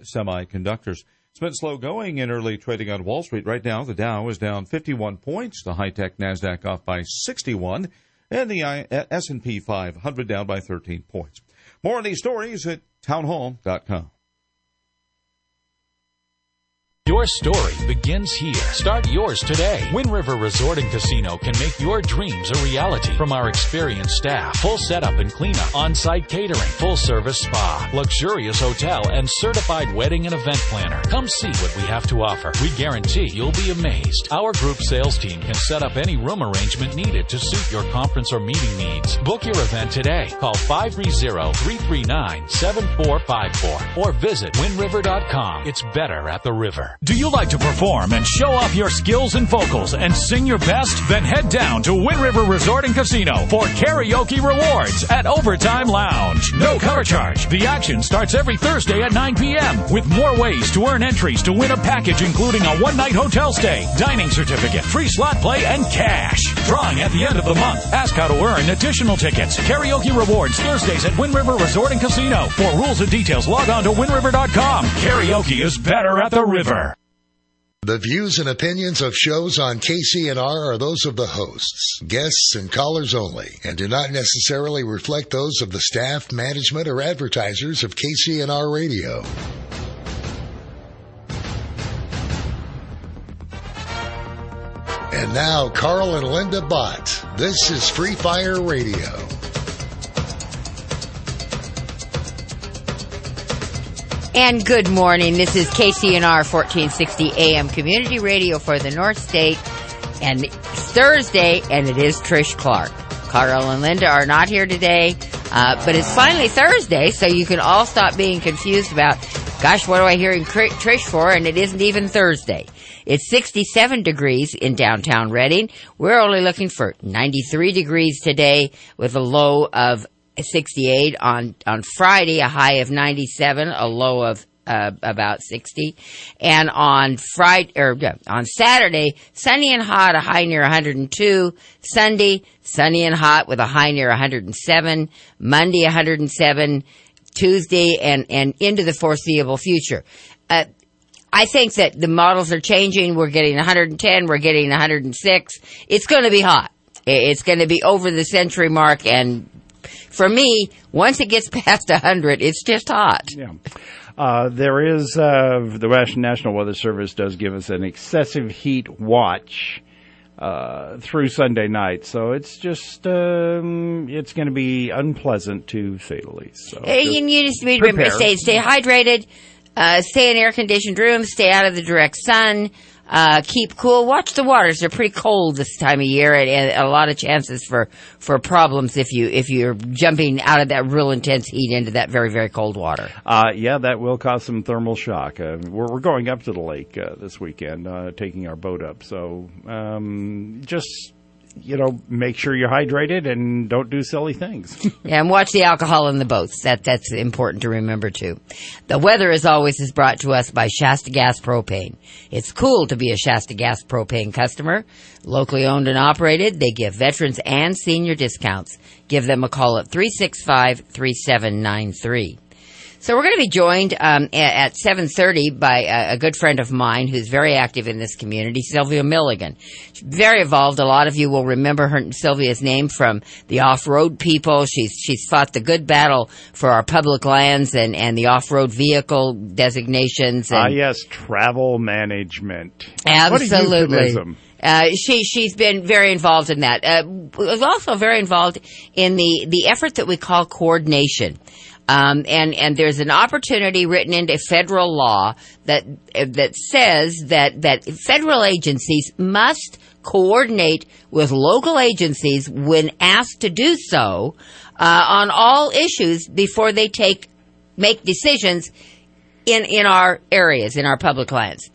semiconductors. It's been slow going in early trading on Wall Street. Right now, the Dow is down 51 points. The high-tech NASDAQ off by 61. And the S&P 500 down by 13 points. More on these stories at townhall.com. Your story begins here. Start yours today. Wind River Resort and Casino can make your dreams a reality. From our experienced staff, full setup and cleanup, on-site catering, full-service spa, luxurious hotel, and certified wedding and event planner. Come see what we have to offer. We guarantee you'll be amazed. Our group sales team can set up any room arrangement needed to suit your conference or meeting needs. Book your event today. Call 530-339-7454 or visit windriver.com. It's better at the river. Do you like to perform and show off your skills and vocals and sing your best? Then head down to Wind River Resort and Casino for karaoke rewards at Overtime Lounge. No cover charge. The action starts every Thursday at 9 p.m. with more ways to earn entries to win a package including a one-night hotel stay, dining certificate, free slot play, and cash. Drawing at the end of the month. Ask how to earn additional tickets. Karaoke rewards Thursdays at Wind River Resort and Casino. For rules and details, log on to windriver.com. Karaoke is better at the river. The views and opinions of shows on KCNR are those of the hosts, guests, and callers only, and do not necessarily reflect those of the staff, management, or advertisers of KCNR Radio. And now, Carl and Linda Bott. This is Free Fire Radio. And good morning. This is KCNR 1460 AM Community Radio for the North State. And it's Thursday, and it is Trish Clark. Carl and Linda are not here today, but it's finally Thursday, so you can all stop being confused about, gosh, what am I hearing Trish for? And it isn't even Thursday. It's 67 degrees in downtown Reading. We're only looking for 93 degrees today with a low of 68 on Friday, a high of 97, a low of about 60, and on Saturday, sunny and hot, a high near 102. Sunday, sunny and hot with a high near 107. Monday, 107. Tuesday, and into the foreseeable future. I think that the models are changing. We're getting 110. We're getting 106. It's going to be hot. It's going to be over the century mark, and for me, once it gets past 100, it's just hot. Yeah. There is, the National Weather Service does give us an excessive heat watch through Sunday night. So it's just, it's going to be unpleasant to say the least. So you just remember, stay hydrated, stay in air-conditioned rooms, stay out of the direct sun. Keep cool. Watch the waters. They're pretty cold this time of year, and a lot of chances for problems if you're jumping out of that real intense heat into that very, very cold water. Yeah, that will cause some thermal shock. We're going up to the lake this weekend, taking our boat up. So just make sure you're hydrated and don't do silly things. Yeah, and watch the alcohol in the boats. That's important to remember, too. The weather, as always, is brought to us by Shasta Gas Propane. It's cool to be a Shasta Gas Propane customer. Locally owned and operated, they give veterans and senior discounts. Give them a call at 365-3793. So we're going to be joined at 7:30 by a good friend of mine who's very active in this community, Sylvia Milligan. She's very involved. A lot of you will remember Sylvia's name from the off-road people. She's fought the good battle for our public lands and the off-road vehicle designations. Yes, travel management. Absolutely. She's been very involved in that. Was also very involved in the effort that we call coordination. And there's an opportunity written into federal law that says that federal agencies must coordinate with local agencies when asked to do so on all issues before they make decisions in our areas, in our public lands.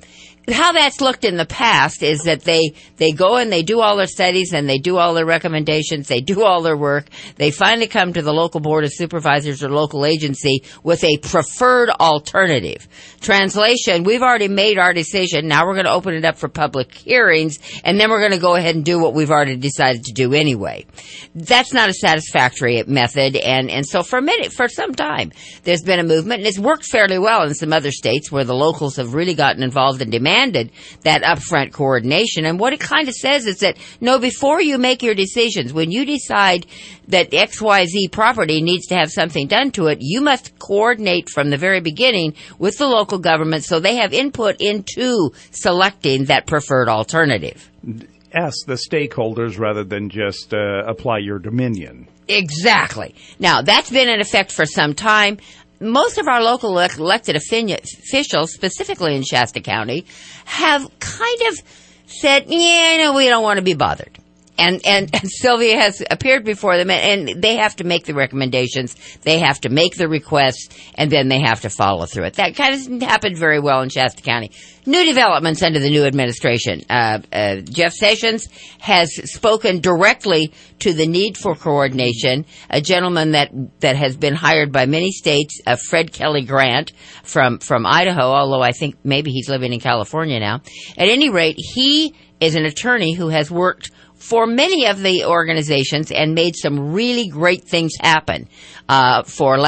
how that's looked in the past is that they go and they do all their studies and they do all their recommendations, they do all their work, they finally come to the local board of supervisors or local agency with a preferred alternative. Translation, we've already made our decision, now we're going to open it up for public hearings, and then we're going to go ahead and do what we've already decided to do anyway. That's not a satisfactory method, and so for some time, there's been a movement, and it's worked fairly well in some other states where the locals have really gotten involved and demanded that upfront coordination. And what it kind of says is that, no, before you make your decisions, when you decide that XYZ property needs to have something done to it, you must coordinate from the very beginning with the local government so they have input into selecting that preferred alternative. Ask the stakeholders rather than just apply your dominion. Exactly. Now, that's been in effect for some time. Most of our local elected officials, specifically in Shasta County, have kind of said, yeah, no, we don't want to be bothered. And Sylvia has appeared before them, and they have to make the recommendations, they have to make the requests, and then they have to follow through it. That kind of happened very well in Shasta County. New developments under the new administration. Jeff Sessions has spoken directly to the need for coordination. A gentleman that has been hired by many states, Fred Kelly Grant from Idaho, although I think maybe he's living in California now. At any rate, he is an attorney who has worked for many of the organizations and made some really great things happen for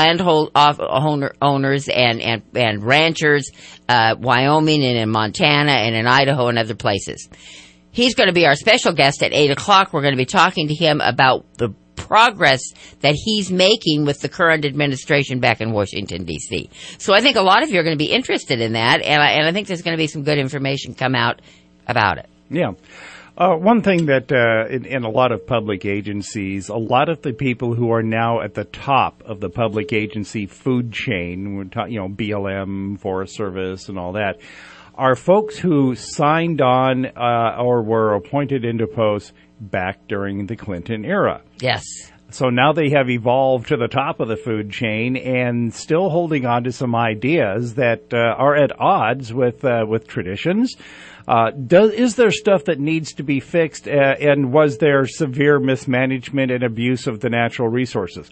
owners and ranchers, Wyoming and in Montana and in Idaho and other places. He's going to be our special guest at 8 o'clock. We're going to be talking to him about the progress that he's making with the current administration back in Washington, D.C. So I think a lot of you are going to be interested in that, and I think there's going to be some good information come out about it. Yeah. One thing that in a lot of public agencies, a lot of the people who are now at the top of the public agency food chain, BLM, Forest Service, and all that, are folks who signed on or were appointed into posts back during the Clinton era. Yes. So now they have evolved to the top of the food chain and still holding on to some ideas that are at odds with traditions. Is there stuff that needs to be fixed, and was there severe mismanagement and abuse of the natural resources?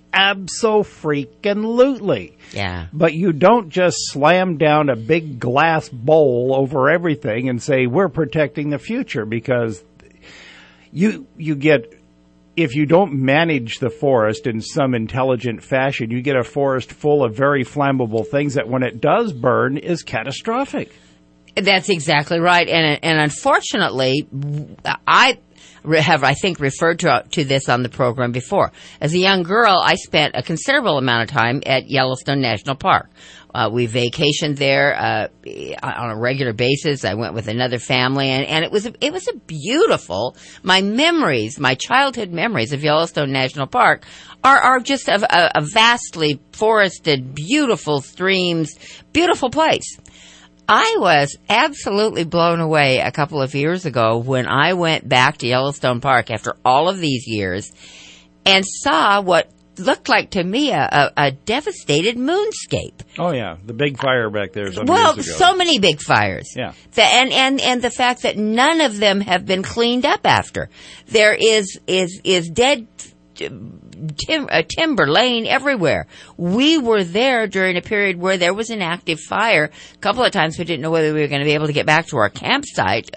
Abso-freaking-lutely. Yeah. But you don't just slam down a big glass bowl over everything and say, we're protecting the future, because you get, if you don't manage the forest in some intelligent fashion, you get a forest full of very flammable things that when it does burn is catastrophic. That's exactly right. And unfortunately, I think, referred to this on the program before. As a young girl, I spent a considerable amount of time at Yellowstone National Park. We vacationed there on a regular basis. I went with another family, and it was a beautiful. My childhood memories of Yellowstone National Park are just a vastly forested, beautiful streams, beautiful place. I was absolutely blown away a couple of years ago when I went back to Yellowstone Park after all of these years and saw what looked like to me a devastated moonscape. Oh yeah, the big fire back there. Years ago. So many big fires. Yeah, and the fact that none of them have been cleaned up after. There is dead timber laying everywhere. We were there during a period where there was an active fire. A couple of times we didn't know whether we were going to be able to get back to our campsite,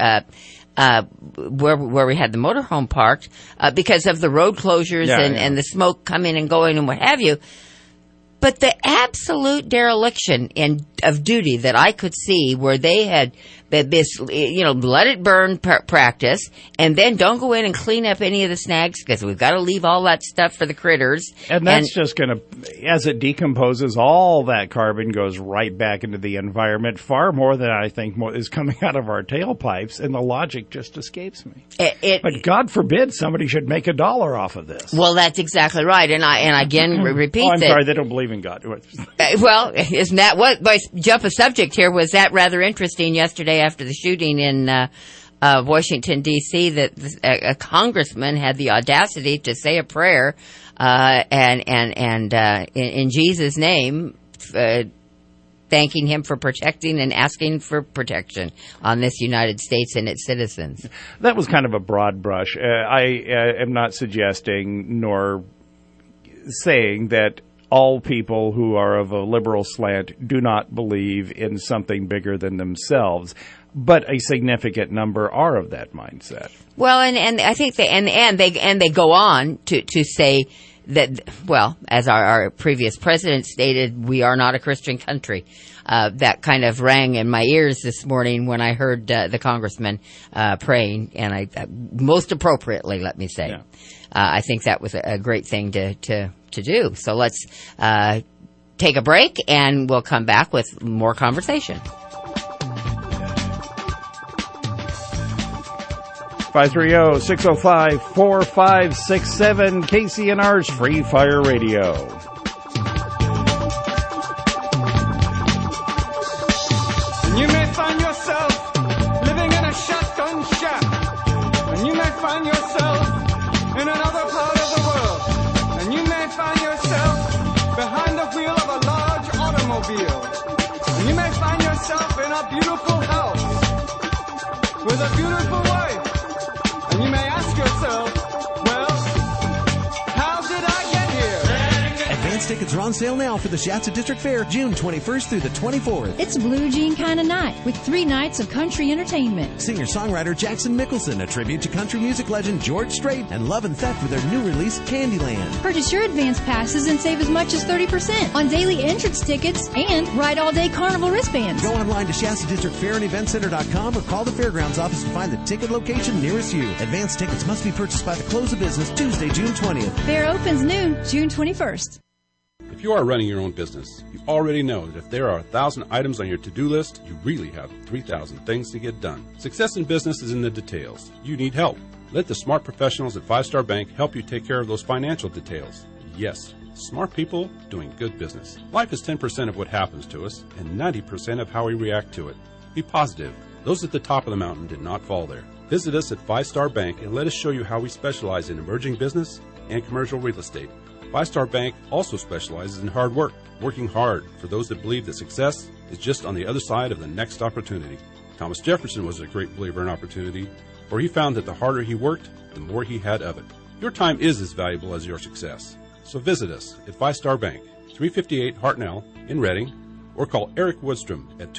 where we had the motorhome parked, because of the road closures and the smoke coming and going and what have you. But the absolute dereliction of duty that I could see, where they had this, let it burn practice, and then don't go in and clean up any of the snags, because we've got to leave all that stuff for the critters. And that's just going to, as it decomposes, all that carbon goes right back into the environment, far more than I think is coming out of our tailpipes, and the logic just escapes me. But God forbid somebody should make $1 off of this. Well, that's exactly right, and I again repeat that. I'm sorry, they don't believe in God. Well, isn't that what? By jump a subject here, was that rather interesting yesterday after the shooting in Washington, D.C., that a congressman had the audacity to say a prayer and in Jesus' name thanking him for protecting and asking for protection on this United States and its citizens. That was kind of a broad brush. I am not suggesting nor saying that all people who are of a liberal slant do not believe in something bigger than themselves, but a significant number are of that mindset. Well, and I think they go on to say that, well, as our previous president stated, we are not a Christian country. That kind of rang in my ears this morning when I heard the congressman praying, and I most appropriately, let me say. Yeah. I think that was a great thing to do. So let's take a break, and we'll come back with more conversation. 530-605-4567, KCNR's Free Fire Radio. You may find yourself living in a shotgun shack, and you may find yourself in another part of the world, and you may find yourself behind the wheel of a large automobile, and you may find yourself in a beautiful house with a beautiful wife, and you may ask yourself, well, how did I get here? Advance tickets are on sale now for the Shasta District Fair, June 21st through the 24th. It's a blue jean kind of night with 3 nights of country entertainment. Singer-songwriter Jackson Mickelson, a tribute to country music legend George Strait, and Love and Theft with their new release, Candyland. Purchase your advance passes and save as much as 30% on daily entrance tickets and ride all-day carnival wristbands. Go online to ShastaDistrictFairandEventCenter.com or call the Fairgrounds office to find the ticket location nearest you. Advance tickets must be purchased by the close of business Tuesday, June 20th. Fair opens noon, June 21st. If you are running your own business, you already know that if there are 1,000 items on your to-do list, you really have 3,000 things to get done. Success in business is in the details. You need help. Let the smart professionals at 5 Star Bank help you take care of those financial details. Yes, smart people doing good business. Life is 10% of what happens to us and 90% of how we react to it. Be positive. Those at the top of the mountain did not fall there. Visit us at 5 Star Bank and let us show you how we specialize in emerging business and commercial real estate. 5 Star Bank also specializes in hard work, working hard for those that believe that success is just on the other side of the next opportunity. Thomas Jefferson was a great believer in opportunity, for he found that the harder he worked, the more he had of it. Your time is as valuable as your success. So visit us at 5 Star Bank, 358 Hartnell in Reading, or call Eric Woodstrom at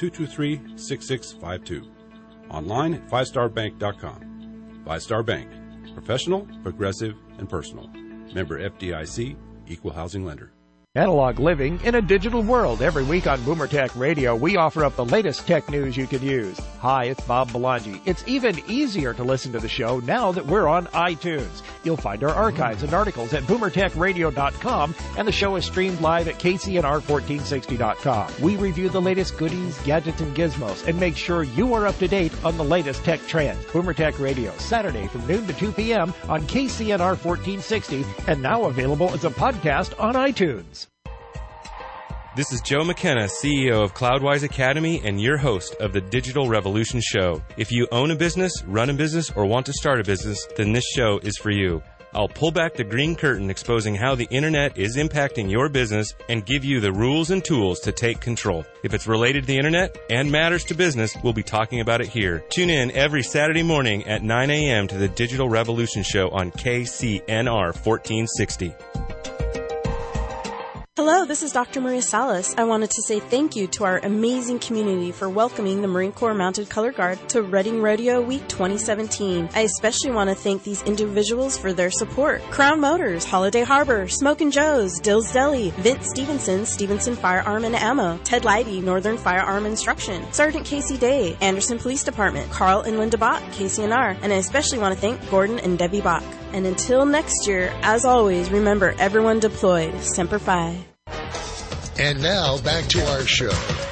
223-6652. Online at 5starbank.com. 5 Star Bank, professional, progressive, and personal. Member FDIC, Equal Housing Lender. Analog living in a digital world. Every week on Boomer Tech Radio, we offer up the latest tech news you can use. Hi, it's Bob Belangi. It's even easier to listen to the show now that we're on iTunes. You'll find our archives and articles at boomertechradio.com, and the show is streamed live at kcnr1460.com. We review the latest goodies, gadgets, and gizmos, and make sure you are up to date on the latest tech trends. Boomer Tech Radio, Saturday from noon to 2 p.m. on KCNR 1460, and now available as a podcast on iTunes. This is Joe McKenna, CEO of Cloudwise Academy and your host of the Digital Revolution Show. If you own a business, run a business, or want to start a business, then this show is for you. I'll pull back the green curtain exposing how the internet is impacting your business and give you the rules and tools to take control. If it's related to the internet and matters to business, we'll be talking about it here. Tune in every Saturday morning at 9 a.m. to the Digital Revolution Show on KCNR 1460. Hello, this is Dr. Maria Salas. I wanted to say thank you to our amazing community for welcoming the Marine Corps Mounted Color Guard to Reading Rodeo Week 2017. I especially want to thank these individuals for their support. Crown Motors, Holiday Harbor, Smokin' Joe's, Dill's Deli, Vince Stevenson, Stevenson Firearm and Ammo, Ted Leidy, Northern Firearm Instruction, Sergeant Casey Day, Anderson Police Department, Carl and Linda Bach, KCNR, and I especially want to thank Gordon and Debbie Bach. And until next year, as always, remember everyone deployed. Semper Fi. And now, back to our show.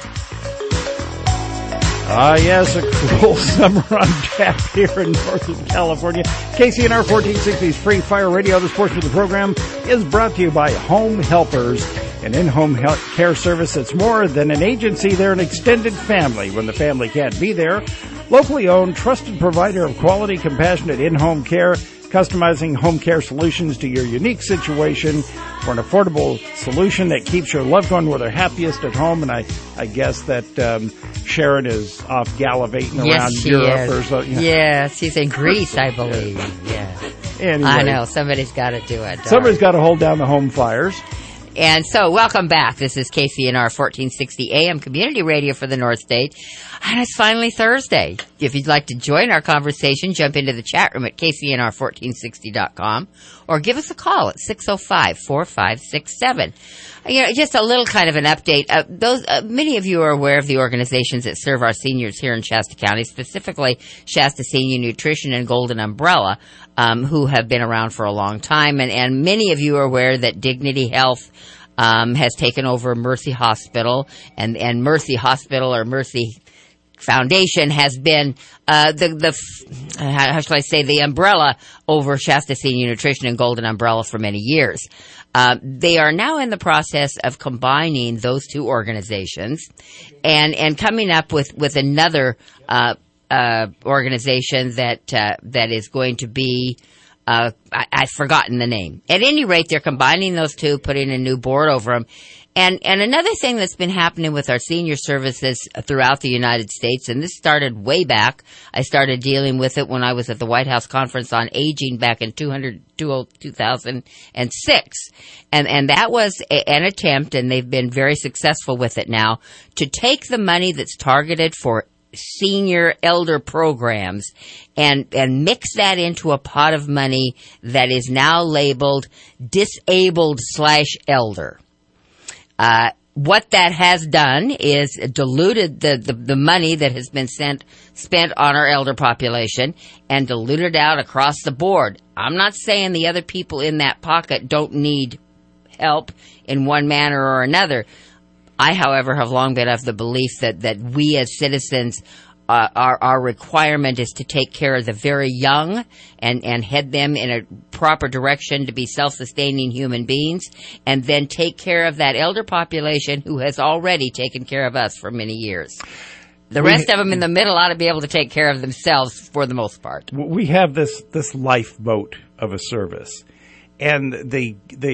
Yes, a cool summer on tap here in Northern California. KCNR 1460's Free Fire Radio. This portion of the program is brought to you by Home Helpers, an in-home care service that's more than an agency. They're an extended family when the family can't be there. Locally owned, trusted provider of quality, compassionate in-home care. customizing home care solutions to your unique situation for an affordable solution that keeps your loved one where they're happiest at home. And I guess that Sharon is off gallivanting around Europe or so. You know. Yes, she's in Greece, I believe. Yeah. Anyway, I know. Somebody's got to do it. Somebody's got to hold down the home fires. And so, welcome back. This is KCNR 1460 AM Community Radio for the North State. And it's finally Thursday. If you'd like to join our conversation, jump into the chat room at KCNR1460.com or give us a call at 605-4567. You know, just a little kind of an update. Many of you are aware of the organizations that serve our seniors here in Shasta County, specifically Shasta Senior Nutrition and Golden Umbrella, who have been around for a long time. And many of you are aware that Dignity Health has taken over Mercy Hospital, and Mercy Hospital or Mercy Foundation has been how shall I say, the umbrella over Shasta Senior Nutrition and Golden Umbrella for many years. They are now in the process of combining those two organizations and coming up with another organization that is going to be I've forgotten the name. At any rate, they're combining those two, putting a new board over them. And another thing that's been happening with our senior services throughout the United States, and this started way back. I started dealing with it when I was at the White House Conference on Aging back in 2006. And that was an attempt, and they've been very successful with it now, to take the money that's targeted for senior elder programs and mix that into a pot of money that is now labeled disabled/elder. What that has done is diluted the money that has been spent on our elder population and diluted out across the board. I'm not saying the other people in that pocket don't need help in one manner or another. I, however, have long been of the belief that we as citizens, our requirement is to take care of the very young and head them in a proper direction to be self-sustaining human beings, and then take care of that elder population who has already taken care of us for many years. The rest of them in the middle ought to be able to take care of themselves for the most part. We have this lifeboat of a service, and the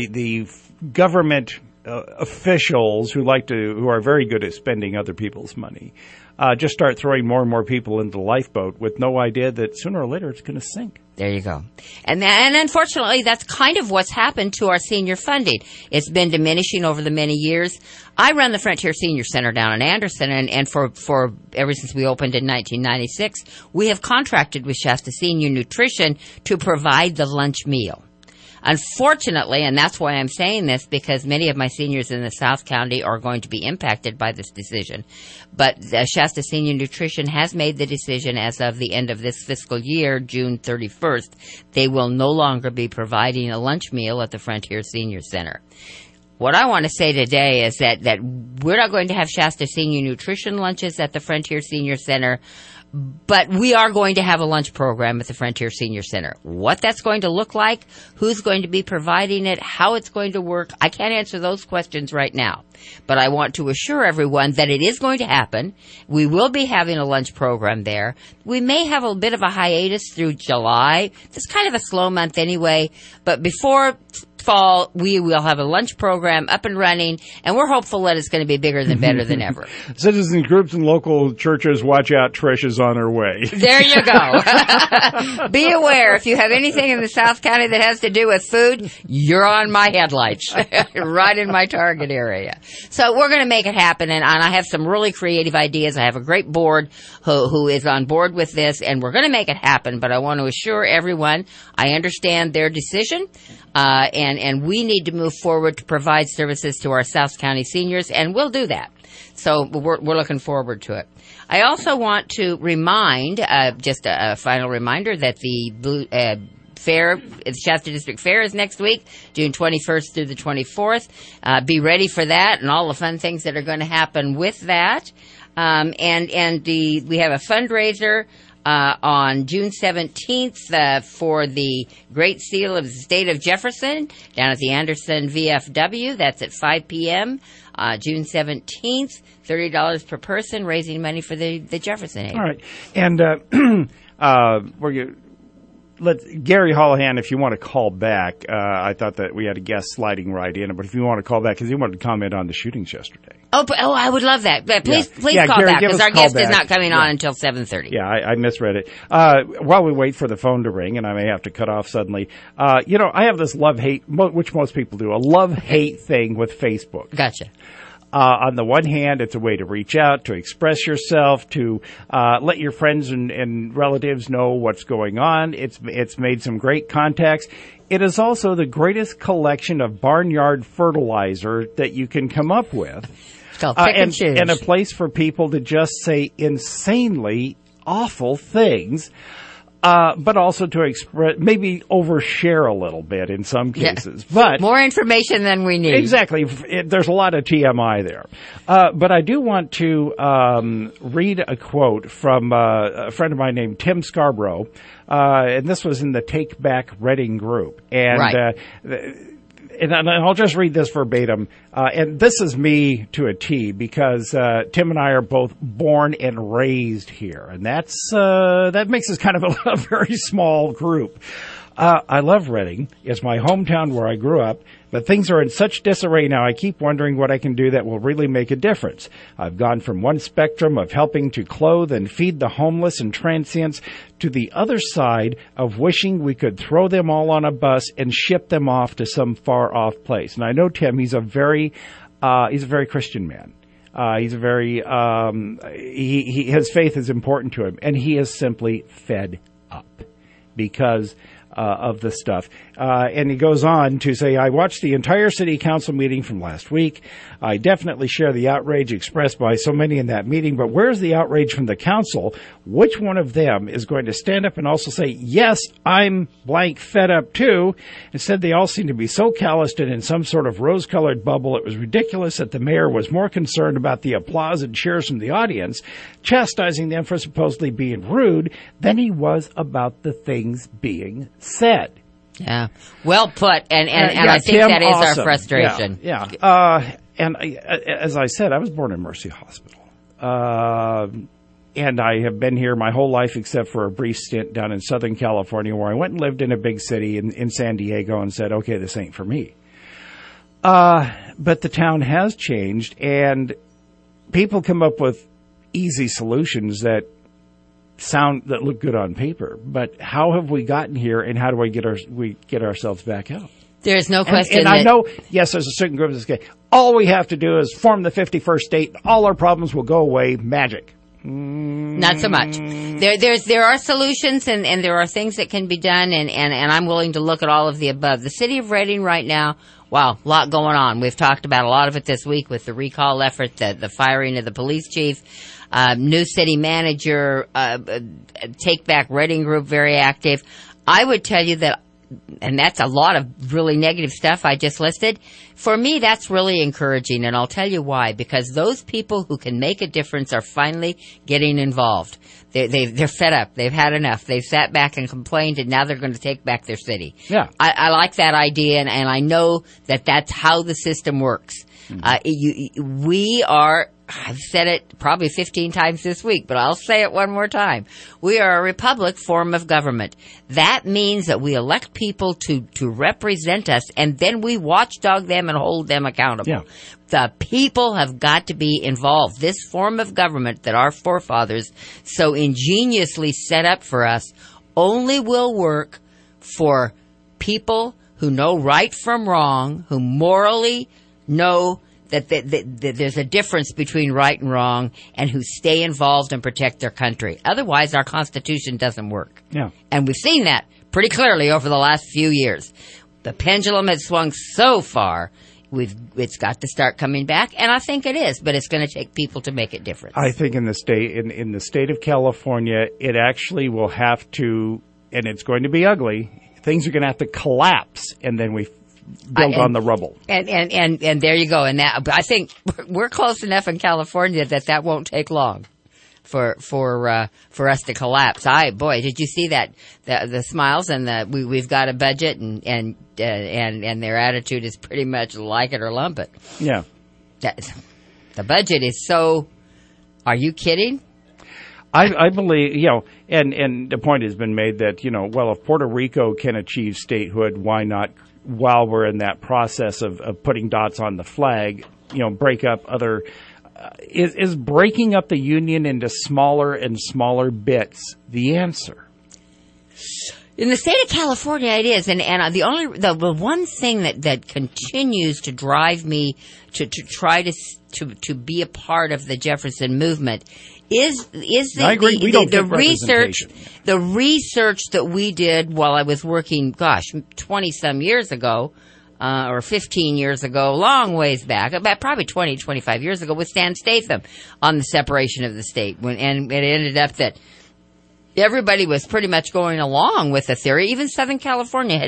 government officials who are very good at spending other people's money just start throwing more and more people into the lifeboat with no idea that sooner or later it's going to sink. There you go. And unfortunately, that's kind of what's happened to our senior funding. It's been diminishing over the many years. I run the Frontier Senior Center down in Anderson, and for ever since we opened in 1996, we have contracted with Shasta Senior Nutrition to provide the lunch meal. Unfortunately, and that's why I'm saying this, because many of my seniors in the South County are going to be impacted by this decision. But Shasta Senior Nutrition has made the decision as of the end of this fiscal year, June 31st, they will no longer be providing a lunch meal at the Frontier Senior Center. What I want to say today is that we're not going to have Shasta Senior Nutrition lunches at the Frontier Senior Center, but we are going to have a lunch program at the Frontier Senior Center. What that's going to look like, who's going to be providing it, how it's going to work, I can't answer those questions right now. But I want to assure everyone that it is going to happen. We will be having a lunch program there. We may have a bit of a hiatus through July. It's kind of a slow month anyway, but before fall, we will have a lunch program up and running, and we're hopeful that it's going to be bigger than better than ever. Citizen groups and local churches, watch out, Trish is on her way. There you go. Be aware, if you have anything in the South County that has to do with food, you're on my headlights, right in my target area. So we're going to make it happen, and I have some really creative ideas. I have a great board who is on board with this, and we're going to make it happen, but I want to assure everyone I understand their decision. And we need to move forward to provide services to our South County seniors, and we'll do that. So we're looking forward to it. I also want to remind, just a final reminder, that the Fair, the Shasta District Fair is next week, June 21st through the 24th. Be ready for that and all the fun things that are going to happen with that. We have a fundraiser on June 17th for the Great Seal of the State of Jefferson down at the Anderson VFW. That's at 5 p.m. June 17th, $30 per person, raising money for the Jefferson Aid. All right. And Gary Holohan, if you want to call back, I thought that we had a guest sliding right in, but if you want to call back, because he wanted to comment on the shootings yesterday. Oh, I would love that. But please call Gary, back, because our guest back. is not coming on until 7:30. Yeah, I misread it. While we wait for the phone to ring, and I may have to cut off suddenly, I have this love-hate, which most people do, a love-hate thing with Facebook. Gotcha. On the one hand, it's a way to reach out, to express yourself, to let your friends and relatives know what's going on. It's made some great contacts. It is also the greatest collection of barnyard fertilizer that you can come up with. It's called pick and choose. And a place for people to just say insanely awful things. But also to express, maybe overshare a little bit in some cases. Yeah. But more information than we need. Exactly. There's a lot of TMI there. But I do want to read a quote from a friend of mine named Tim Scarborough. And this was in the Take Back Reading group. And, right. And I'll just read this verbatim. And this is me to a T, because Tim and I are both born and raised here. And that makes us kind of a very small group. I love Reading. It's my hometown where I grew up. But things are in such disarray now, I keep wondering what I can do that will really make a difference. I've gone from one spectrum of helping to clothe and feed the homeless and transients to the other side of wishing we could throw them all on a bus and ship them off to some far-off place. And I know Tim, he's a very Christian man. He's a very, his faith is important to him, and he is simply fed up because of the stuff. And he goes on to say, I watched the entire city council meeting from last week. I definitely share the outrage expressed by so many in that meeting, but where's the outrage from the council? Which one of them is going to stand up and also say, yes, I'm blank fed up too? Instead, they all seem to be so calloused and in some sort of rose-colored bubble. It was ridiculous that the mayor was more concerned about the applause and cheers from the audience, chastising them for supposedly being rude, than he was about the things being said. Yeah. Well put. And I think Tim, that is awesome. Our frustration. Yeah. As I said, I was born in Mercy Hospital. And I have been here my whole life except for a brief stint down in Southern California, where I went and lived in a big city in San Diego and said, okay, this ain't for me. But the town has changed, and people come up with easy solutions that look good on paper. But how have we gotten here, and how do we get ourselves back out? There's no question. And I know, yes, there's a certain group that's all we have to do is form the 51st state, and all our problems will go away. Magic. Not so much. There are solutions, and there are things that can be done, and I'm willing to look at all of the above. The city of Reading right now, wow, a lot going on. We've talked about a lot of it this week with the recall effort, the firing of the police chief, new city manager, Take Back Reading group, very active. I would tell you that, and that's a lot of really negative stuff I just listed. For me, that's really encouraging, and I'll tell you why. Because those people who can make a difference are finally getting involved. They're fed up. They've had enough. They've sat back and complained, and now they're going to take back their city. Yeah. I like that idea, and I know that that's how the system works. We are, I've said it probably 15 times this week, but I'll say it one more time. We are a republic form of government. That means that we elect people to represent us, and then we watchdog them and hold them accountable. Yeah. The people have got to be involved. This form of government that our forefathers so ingeniously set up for us only will work for people who know right from wrong, who morally know that there's a difference between right and wrong, and who stay involved and protect their country. Otherwise, our Constitution doesn't work. Yeah. And we've seen that pretty clearly over the last few years. The pendulum has swung so far, it's got to start coming back, and I think it is, but it's going to take people to make it different. I think in the state of California, it actually will have to, and it's going to be ugly, things are going to have to collapse, and then we build on the rubble. And there you go. And that, I think we're close enough in California that won't take long for us to collapse. Boy, did you see that the smiles and we've got a budget and their attitude is pretty much like it or lump it. Yeah. The budget is so. Are you kidding? I believe, and the point has been made that, well, if Puerto Rico can achieve statehood, why not, while we're in that process of putting dots on the flag, break up other, is breaking up the Union into smaller and smaller bits the answer? In the state of California, it is, and the one thing that continues to drive me to try to be a part of the Jefferson movement is the research that we did while I was working, 20-some years ago, or 15 years ago, long ways back, about probably 20, 25 years ago, with Stan Statham on the separation of the state. And it ended up that everybody was pretty much going along with the theory. Even Southern California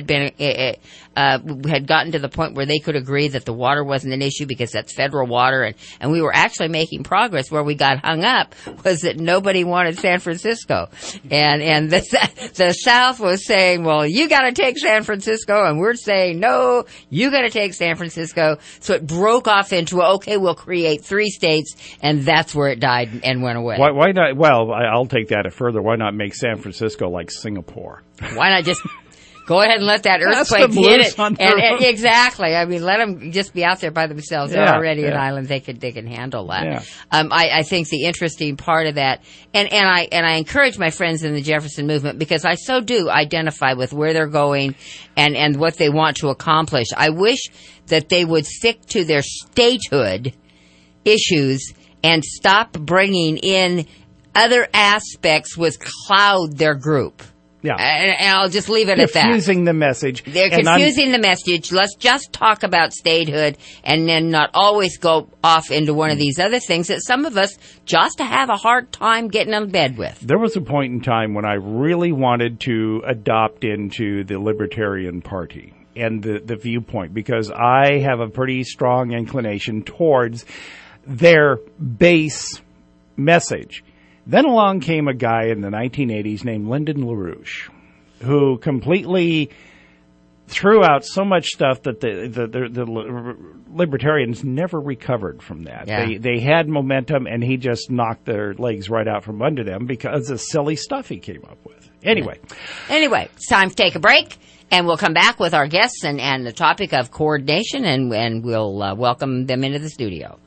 had gotten to the point where they could agree that the water wasn't an issue because that's federal water, and we were actually making progress. Where we got hung up was that nobody wanted San Francisco, and the South was saying, well, you got to take San Francisco, and we're saying, no, you got to take San Francisco. So it broke off into, okay, we'll create 3 states, and that's where it died and went away. Why not? Well, I'll take that further. Why not make San Francisco like Singapore? Why not just go ahead and let that earthquake hit it? And exactly. I mean, let them just be out there by themselves. They're already an island. They can handle that. Yeah. I think the interesting part of that, and I encourage my friends in the Jefferson movement, because I so do identify with where they're going and what they want to accomplish. I wish that they would stick to their statehood issues and stop bringing in other aspects which cloud their group. Yeah. And I'll just leave it at that. Confusing the message. They're confusing the message. Let's just talk about statehood and then not always go off into one of these other things that some of us just have a hard time getting in bed with. There was a point in time when I really wanted to adopt into the Libertarian Party and the viewpoint, because I have a pretty strong inclination towards their base message. Then along came a guy in the 1980s named Lyndon LaRouche, who completely threw out so much stuff that the libertarians never recovered from that. Yeah. They had momentum, and he just knocked their legs right out from under them because of silly stuff he came up with. Anyway, it's time to take a break, and we'll come back with our guests and the topic of coordination, and we'll welcome them into the studio.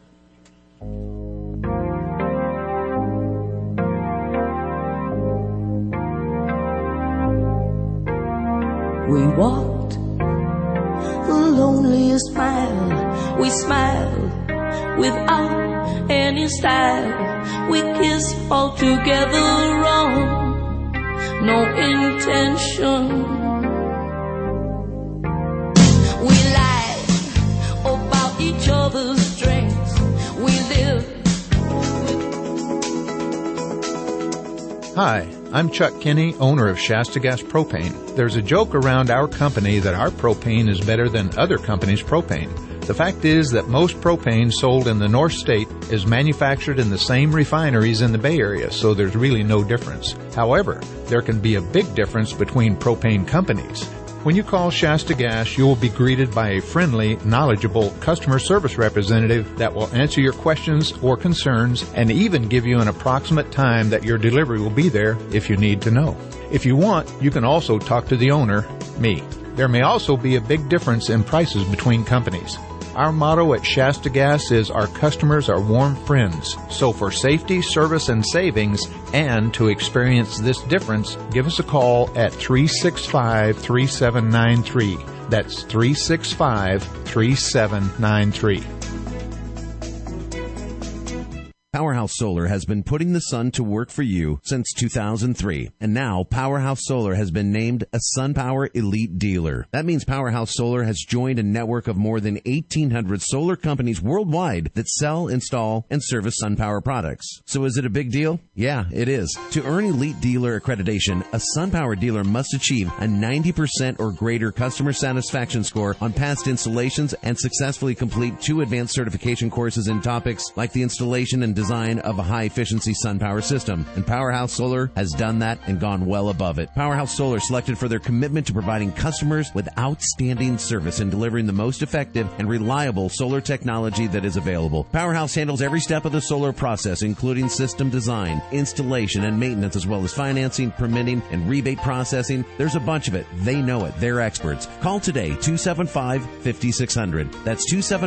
We walked the loneliest mile. We smiled without any style. We kissed all together wrong, no intention. We lied about each other's strengths. We lived. Hi, I'm Chuck Kinney, owner of Shasta Gas Propane. There's a joke around our company that our propane is better than other companies' propane. The fact is that most propane sold in the North State is manufactured in the same refineries in the Bay Area, so there's really no difference. However, there can be a big difference between propane companies. When you call Shasta Gas, you will be greeted by a friendly, knowledgeable customer service representative that will answer your questions or concerns and even give you an approximate time that your delivery will be there if you need to know. If you want, you can also talk to the owner, me. There may also be a big difference in prices between companies. Our motto at Shasta Gas is our customers are warm friends. So for safety, service, and savings, and to experience this difference, give us a call at 365-3793. That's 365-3793. Powerhouse Solar has been putting the sun to work for you since 2003. And now Powerhouse Solar has been named a SunPower Elite Dealer. That means Powerhouse Solar has joined a network of more than 1,800 solar companies worldwide that sell, install, and service SunPower products. So is it a big deal? Yeah, it is. To earn Elite Dealer accreditation, a SunPower dealer must achieve a 90% or greater customer satisfaction score on past installations and successfully complete 2 advanced certification courses in topics like the installation and design design of a high-efficiency SunPower system, and Powerhouse Solar has done that and gone well above it. Powerhouse Solar selected for their commitment to providing customers with outstanding service and delivering the most effective and reliable solar technology that is available. Powerhouse handles every step of the solar process, including system design, installation, and maintenance, as well as financing, permitting, and rebate processing. There's a bunch of it. They know it. They're experts. Call today, 275-5600. That's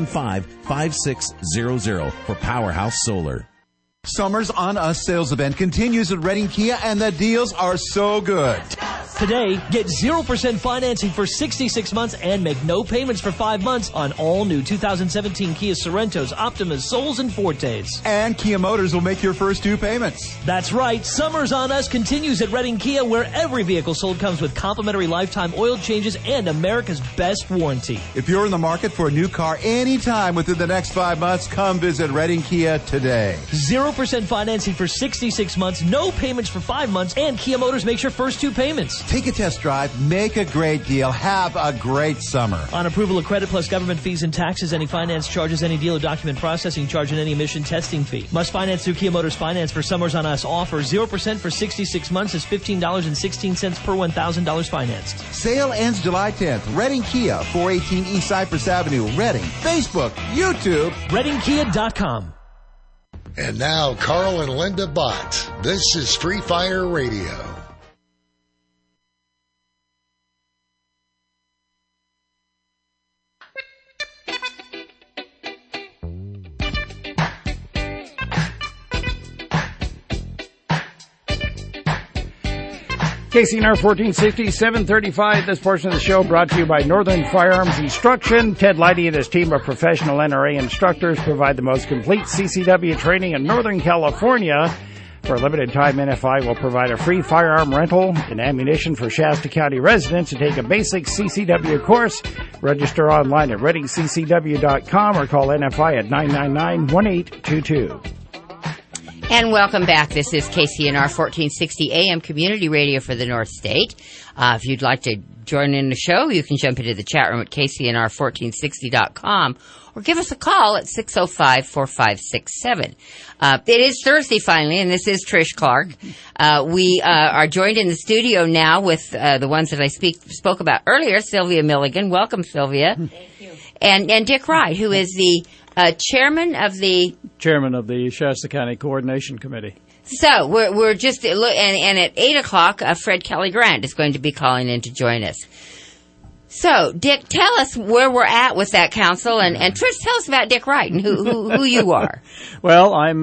275-5600 for Powerhouse Solar. Summer's On Us sales event continues at Reading Kia, and the deals are so good. Today, get 0% financing for 66 months and make no payments for 5 months on all new 2017 Kia Sorrentos, Optimas, Souls, and Fortes. And Kia Motors will make your first 2 payments. That's right. Summer's On Us continues at Reading Kia, where every vehicle sold comes with complimentary lifetime oil changes and America's best warranty. If you're in the market for a new car anytime within the next 5 months, come visit Reading Kia today. 0% financing for 66 months, no payments for 5 months, and Kia Motors makes your first 2 payments. Take a test drive, make a great deal, have a great summer. On approval of credit plus government fees and taxes, any finance charges, any dealer document processing charge, and any emission testing fee. Must finance through Kia Motors Finance for Summers on Us offer. 0% for 66 months is $15.16 per $1,000 financed. Sale ends July 10th. Reading Kia, 418 East Cypress Avenue, Reading. Facebook, YouTube, ReadingKia.com. And now, Carl and Linda Bott. This is Free Fire Radio. KCNR 1460, 735. This portion of the show brought to you by Northern Firearms Instruction. Ted Leidy and his team of professional NRA instructors provide the most complete CCW training in Northern California. For a limited time, NFI will provide a free firearm rental and ammunition for Shasta County residents to take a basic CCW course. Register online at readingccw.com or call NFI at 999-1822. And welcome back. This is KCNR 1460 AM Community Radio for the North State. If you'd like to join in the show, you can jump into the chat room at KCNR1460.com or give us a call at 605-4567. It is Thursday finally, and this is Trish Clark. We are joined in the studio now with the ones that I spoke about earlier, Sylvia Milligan. Welcome, Sylvia. Thank you. And Dick Wright, who is the chairman of the Shasta County Coordination Committee. So we're just and at 8:00, Fred Kelly Grant is going to be calling in to join us. So Dick, tell us where we're at with that council, and Trish, tell us about Dick Wright and who you are. Well, I'm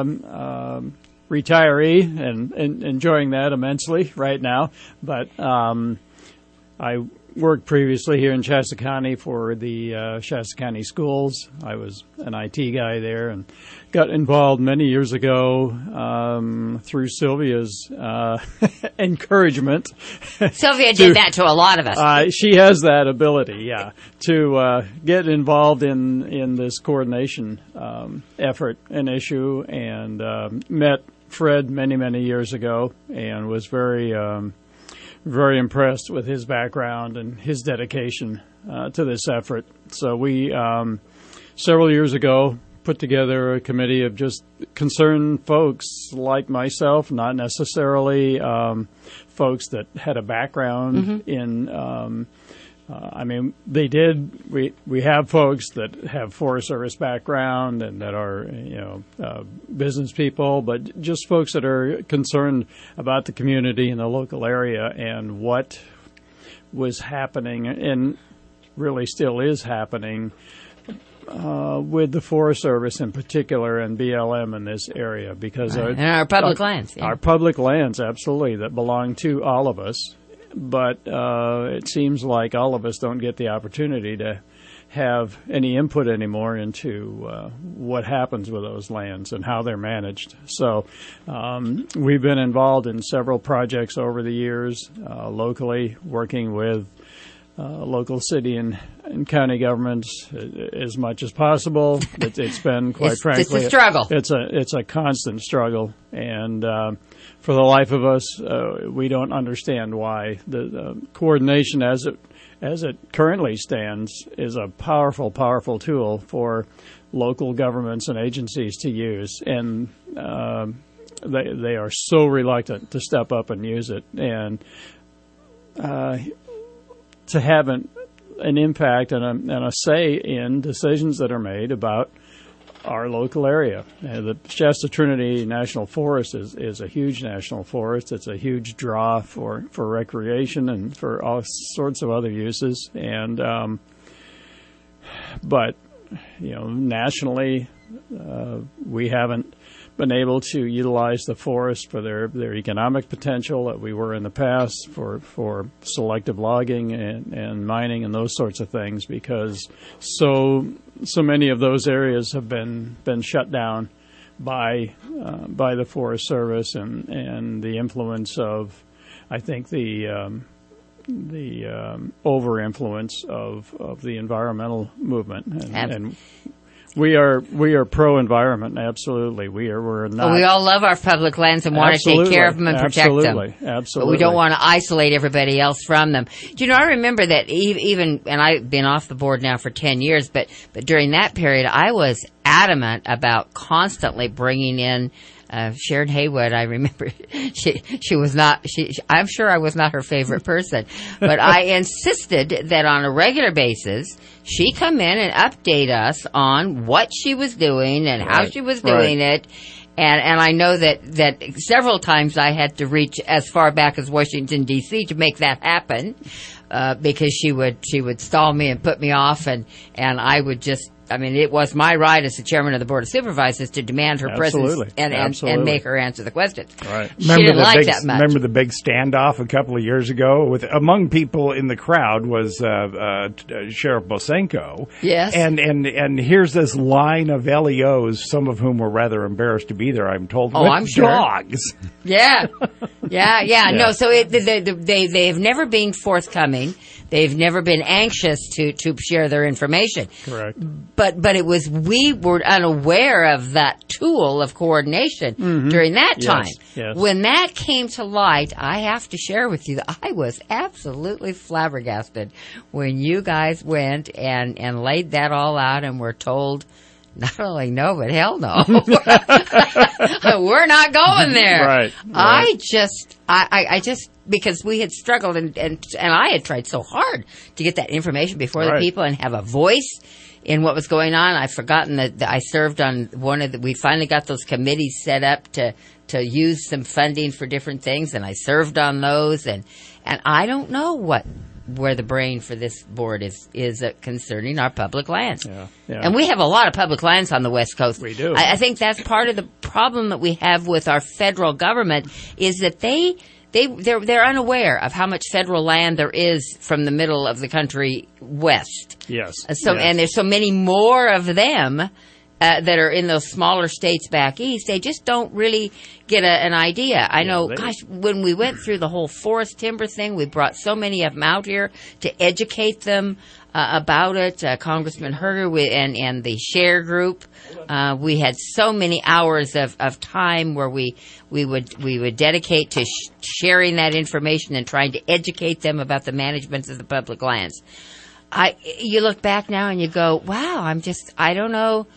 retiree and enjoying that immensely right now, but I worked previously here in Shasta County for the Shasta County Schools. I was an IT guy there and got involved many years ago through Sylvia's encouragement. Sylvia did that to a lot of us. She has that ability, to get involved in this coordination effort and issue, and met Fred many, many years ago and was very impressed with his background and his dedication to this effort. So we, several years ago, put together a committee of just concerned folks like myself, not necessarily folks that had a background in we have folks that have Forest Service background and that are, business people, but just folks that are concerned about the community in the local area and what was happening and really still is happening with the Forest Service in particular and BLM in this area, because our public lands. Our public lands, absolutely, that belong to all of us. But it seems like all of us don't get the opportunity to have any input anymore into what happens with those lands and how they're managed. So we've been involved in several projects over the years, locally, working with local city and county governments as much as possible. It's been, quite frankly, it's a struggle. It's a constant struggle, and for the life of us, we don't understand why the coordination as it currently stands is a powerful tool for local governments and agencies to use. And they are so reluctant to step up and use it, and to have an impact and a say in decisions that are made about our local area. The Shasta Trinity National Forest is a huge national forest. It's a huge draw for recreation and for all sorts of other uses. And but nationally, we haven't been able to utilize the forest for their economic potential that we were in the past for selective logging and mining and those sorts of things, because so many of those areas have been shut down by the Forest Service and the influence of, I think, the over influence of the environmental movement and we are pro environment, absolutely. We're not. We all love our public lands and want to take care of them and protect them. Absolutely. But we don't want to isolate everybody else from them. Do I remember that even, and I've been off the board now for 10 years, but during that period, I was adamant about constantly bringing in Sharon Haywood. I remember she was not, I'm sure I was not her favorite person, but I insisted that on a regular basis, she come in and update us on what she was doing and how she was doing it. And I know that several times I had to reach as far back as Washington, D.C. to make that happen, because she would stall me and put me off, and I would just, it was my right as the chairman of the Board of Supervisors to demand her presence and make her answer the questions. Right. She didn't like that much. Remember the big standoff a couple of years ago among people in the crowd was Sheriff Bosenko. Yes. And here's this line of LEOs, some of whom were rather embarrassed to be there, I'm told, with I'm sure. dogs. Yeah. No, so they have never been forthcoming. They've never been anxious to share their information. Correct. But we were unaware of that tool of coordination during that time. Yes. When that came to light, I have to share with you that I was absolutely flabbergasted when you guys went and laid that all out and were told, not only no, but hell no. We're not going there. Right. I just, because we had struggled and I had tried so hard to get that information before the people and have a voice in what was going on. I've forgotten that I served on we finally got those committees set up to use some funding for different things, and I served on those, and I don't know where the brain for this board is concerning our public lands. Yeah. And we have a lot of public lands on the West Coast. We do. I think that's part of the problem that we have with our federal government is that they're unaware of how much federal land there is from the middle of the country west. Yes. And there's so many more of them that are in those smaller states back east. They just don't really get an idea. I know, when we went through the whole forest timber thing, we brought so many of them out here to educate them about it. Congressman Herger and the SHARE group. We had so many hours of time where we would dedicate to sharing that information and trying to educate them about the management of the public lands. You look back now and you go, wow, I don't know.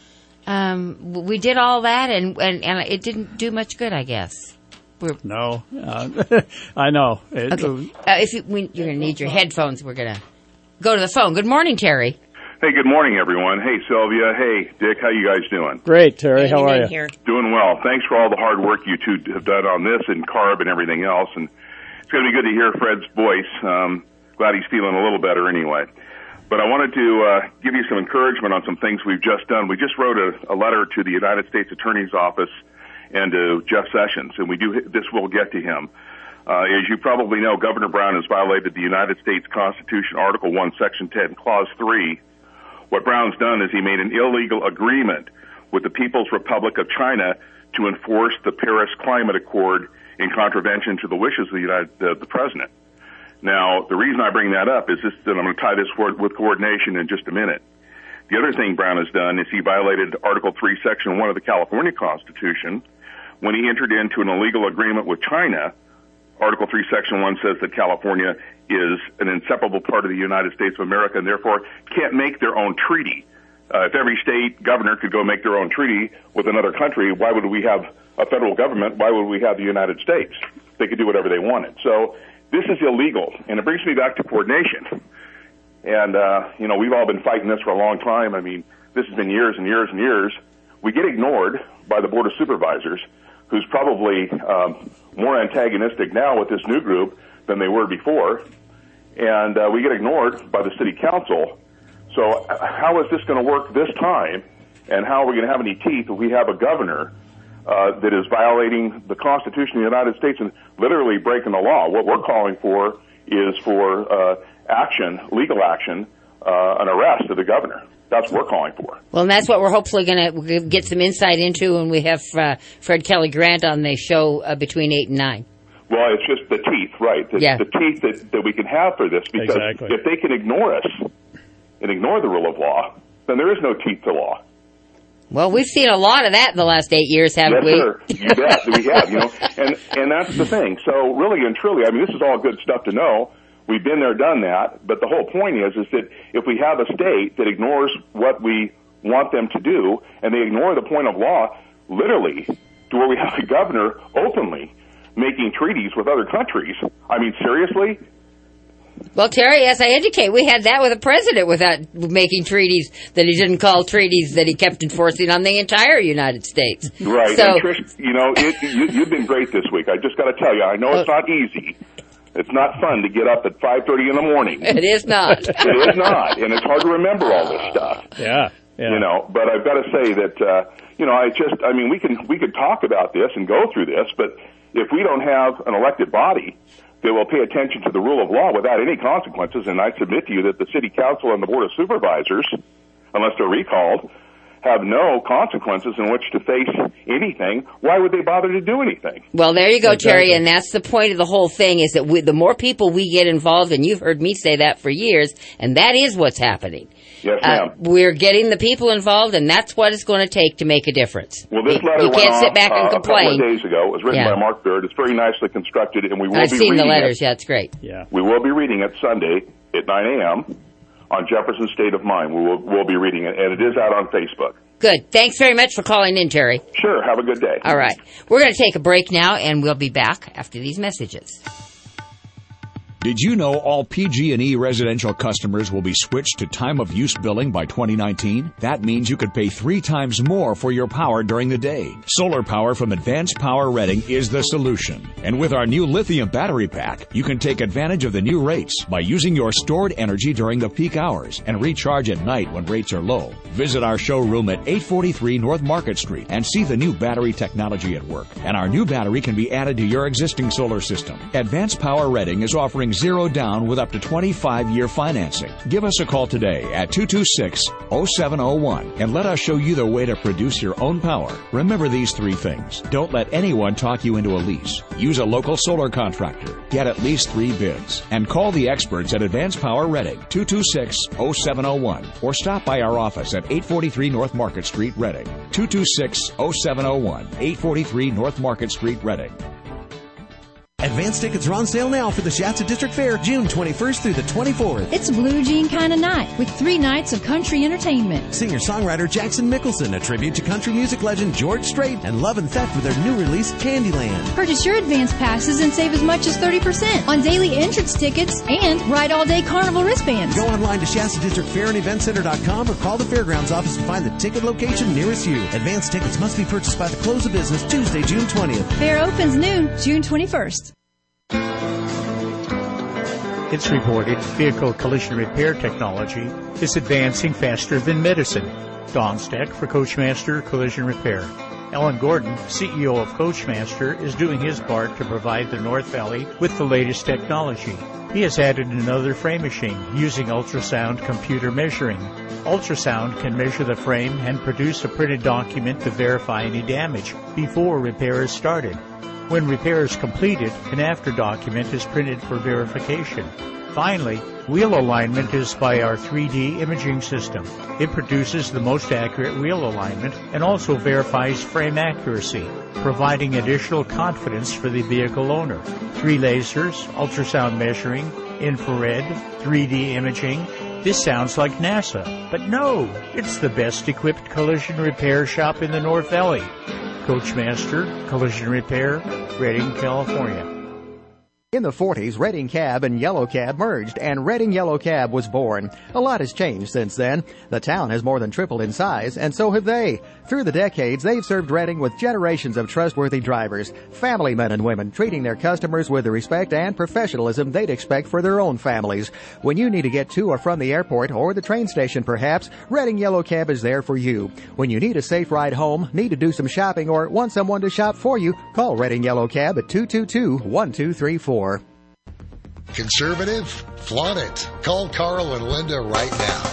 We did all that and it didn't do much good, I guess. No, I know. Okay. You're going to need your headphones. We're going to go to the phone. Good morning, Terry. Hey, good morning, everyone. Hey, Sylvia. Hey, Dick. How you guys doing? Great, Terry. How are you? Here. Doing well. Thanks for all the hard work you two have done on this and CARB and everything else. And it's going to be good to hear Fred's voice. Glad he's feeling a little better anyway. But I wanted to give you some encouragement on some things we've just done. We just wrote a letter to the United States Attorney's Office and to Jeff Sessions, and this will get to him. As you probably know, Governor Brown has violated the United States Constitution, Article 1, Section 10, Clause 3. What Brown's done is he made an illegal agreement with the People's Republic of China to enforce the Paris Climate Accord in contravention to the wishes of the President. Now, the reason I bring that up is that I'm going to tie this with coordination in just a minute. The other thing Brown has done is he violated Article 3, Section 1 of the California Constitution when he entered into an illegal agreement with China. Article 3, Section 1 says that California is an inseparable part of the United States of America and therefore can't make their own treaty. If every state governor could go make their own treaty with another country, why would we have a federal government? Why would we have the United States? They could do whatever they wanted. So this is illegal, and it brings me back to coordination. And, we've all been fighting this for a long time. I mean, this has been years and years and years. We get ignored by the Board of Supervisors, who's probably more antagonistic now with this new group than they were before. And we get ignored by the City Council. So how is this going to work this time? And how are we going to have any teeth if we have a governor that is violating the Constitution of the United States and literally breaking the law? What we're calling for is for action, legal action, an arrest of the governor. That's what we're calling for. Well, and that's what we're hopefully going to get some insight into when we have Fred Kelly Grant on the show between 8 and 9. Well, it's just the teeth, right? The teeth that we can have for this, because if they can ignore us and ignore the rule of law, then there is no teeth to law. Well, we've seen a lot of that in the last 8 years, haven't we? Sure. You bet. We have, and that's the thing. So really and truly, I mean, this is all good stuff to know. We've been there, done that, but the whole point is that if we have a state that ignores what we want them to do, and they ignore the point of law, literally, to where we have a governor openly making treaties with other countries. I mean, seriously? Well, Terry, as I indicate, we had that with a president without making treaties that he didn't call treaties that he kept enforcing on the entire United States. Right. So, and Trish, you've been great this week. I just got to tell you, I know it's not easy. It's not fun to get up at 5:30 in the morning. It is not. It is not, and it's hard to remember all this stuff. Yeah. But I've got to say that we could talk about this and go through this, but if we don't have an elected body that will pay attention to the rule of law without any consequences, and I submit to you that the City Council and the Board of Supervisors, unless they're recalled, have no consequences in which to face anything, why would they bother to do anything? Well, there you go, Terry, and that's the point of the whole thing, is that the more people we get involved, and you've heard me say that for years, and that is what's happening. Yes, ma'am. We're getting the people involved, and that's what it's going to take to make a difference. Well, this letter you can't sit back and a complain. couple of days ago. It was written by Mark Baird. It's very nicely constructed, and we will I've be seen reading the letters. it. Yeah, it's great. Yeah. We will be reading it Sunday at 9 a.m. on Jefferson State of Mind. We'll be reading it, and it is out on Facebook. Good. Thanks very much for calling in, Terry. Sure. Have a good day. All right. We're going to take a break now, and we'll be back after these messages. Did you know all PG&E residential customers will be switched to time-of-use billing by 2019? That means you could pay 3 times more for your power during the day. Solar power from Advanced Power Reading is the solution. And with our new lithium battery pack, you can take advantage of the new rates by using your stored energy during the peak hours and recharge at night when rates are low. Visit our showroom at 843 North Market Street and see the new battery technology at work. And our new battery can be added to your existing solar system. Advanced Power Reading is offering 0 down with up to 25-year financing. Give us a call today at 226-0701 and let us show you the way to produce your own power. Remember these 3 things. Don't let anyone talk you into a lease. Use a local solar contractor. Get at least 3 bids. And call the experts at Advanced Power Reading, 226-0701, or stop by our office at 843 North Market Street, Reading. 226-0701, 843 North Market Street, Reading. Advance tickets are on sale now for the Shasta District Fair, June 21st through the 24th. It's a blue jean kind of night with 3 nights of country entertainment. Singer-songwriter Jackson Mickelson, a tribute to country music legend George Strait, and Love and Theft with their new release, Candyland. Purchase your advance passes and save as much as 30% on daily entrance tickets and ride all-day carnival wristbands. Go online to ShastaDistrictFairandEventCenter.com or call the fairgrounds office to find the ticket location nearest you. Advance tickets must be purchased by the close of business Tuesday, June 20th. Fair opens noon, June 21st. It's reported vehicle collision repair technology is advancing faster than medicine. Don Steck for Coachmaster Collision Repair. Ellen Gordon, CEO of Coachmaster, is doing his part to provide the North Valley with the latest technology. He has added another frame machine using ultrasound computer measuring. Ultrasound can measure the frame and produce a printed document to verify any damage before repair is started. When repair is completed, an after document is printed for verification. Finally, wheel alignment is by our 3D imaging system. It produces the most accurate wheel alignment and also verifies frame accuracy, providing additional confidence for the vehicle owner. 3 lasers, ultrasound measuring, infrared, 3D imaging, This sounds like NASA, but no, it's the best equipped collision repair shop in the North Valley. Coachmaster Collision Repair, Redding, California. In the 40s, Redding Cab and Yellow Cab merged, and Redding Yellow Cab was born. A lot has changed since then. The town has more than tripled in size, and so have they. Through the decades, they've served Redding with generations of trustworthy drivers, family men and women, treating their customers with the respect and professionalism they'd expect for their own families. When you need to get to or from the airport or the train station, perhaps, Redding Yellow Cab is there for you. When you need a safe ride home, need to do some shopping, or want someone to shop for you, call Redding Yellow Cab at 222-1234. Conservative? Flaunt it. Call Carl and Linda right now.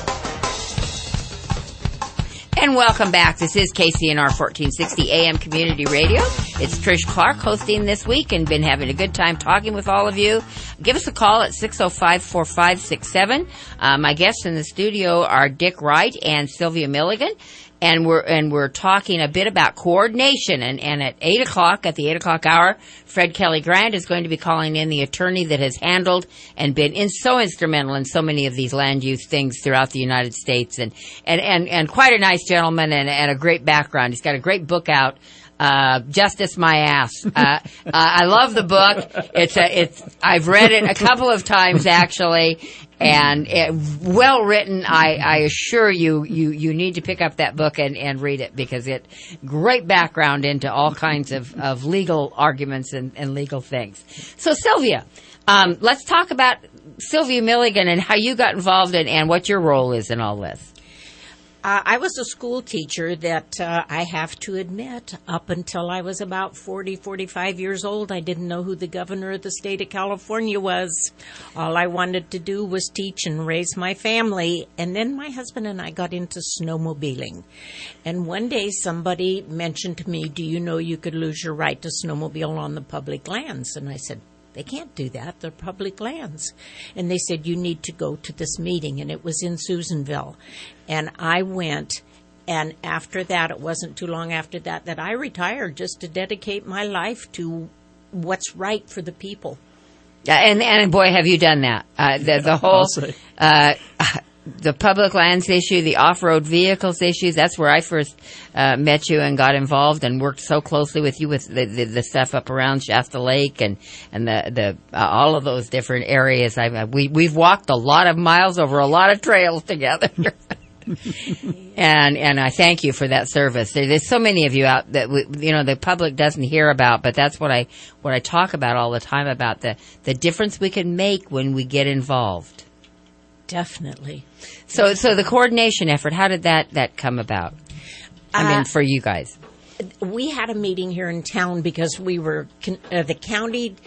And welcome back. This is KCNR 1460 AM Community Radio. It's Trish Clark hosting this week and been having a good time talking with all of you. Give us a call at 605-4567. My guests in the studio are Dick Wright and Sylvia Milligan. And we're talking a bit about coordination. And at 8 o'clock, at the 8 o'clock hour, Fred Kelly Grant is going to be calling in, the attorney that has handled and been so instrumental in so many of these land use things throughout the United States. And quite a nice gentleman and a great background. He's got a great book out. Justice My Ass. I love the book. I've read it a couple of times actually, and well written. I assure you need to pick up that book and read it, because it great background into all kinds of legal arguments and legal things. So Sylvia, let's talk about Sylvia Milligan and how you got involved and what your role is in all this. I was a school teacher that I have to admit, up until I was about 40, 45 years old, I didn't know who the governor of the state of California was. All I wanted to do was teach and raise my family. And then my husband and I got into snowmobiling. And one day somebody mentioned to me, do you know you could lose your right to snowmobile on the public lands? And I said, they can't do that. They're public lands. And they said, you need to go to this meeting. And it was in Susanville. And I went. And after that, it wasn't too long after that I retired, just to dedicate my life to what's right for the people. And boy, have you done that. The whole, the public lands issue, the off-road vehicles issues, that's where I first met you and got involved and worked so closely with you with the stuff up around Shasta Lake and the all of those different areas. We've walked a lot of miles over a lot of trails together. And I thank you for that service. There's so many of you out that the public doesn't hear about, but that's what I talk about all the time, about the difference we can make when we get involved. Definitely. So the coordination effort, how did that come about? I mean, for you guys. We had a meeting here in town because we were the county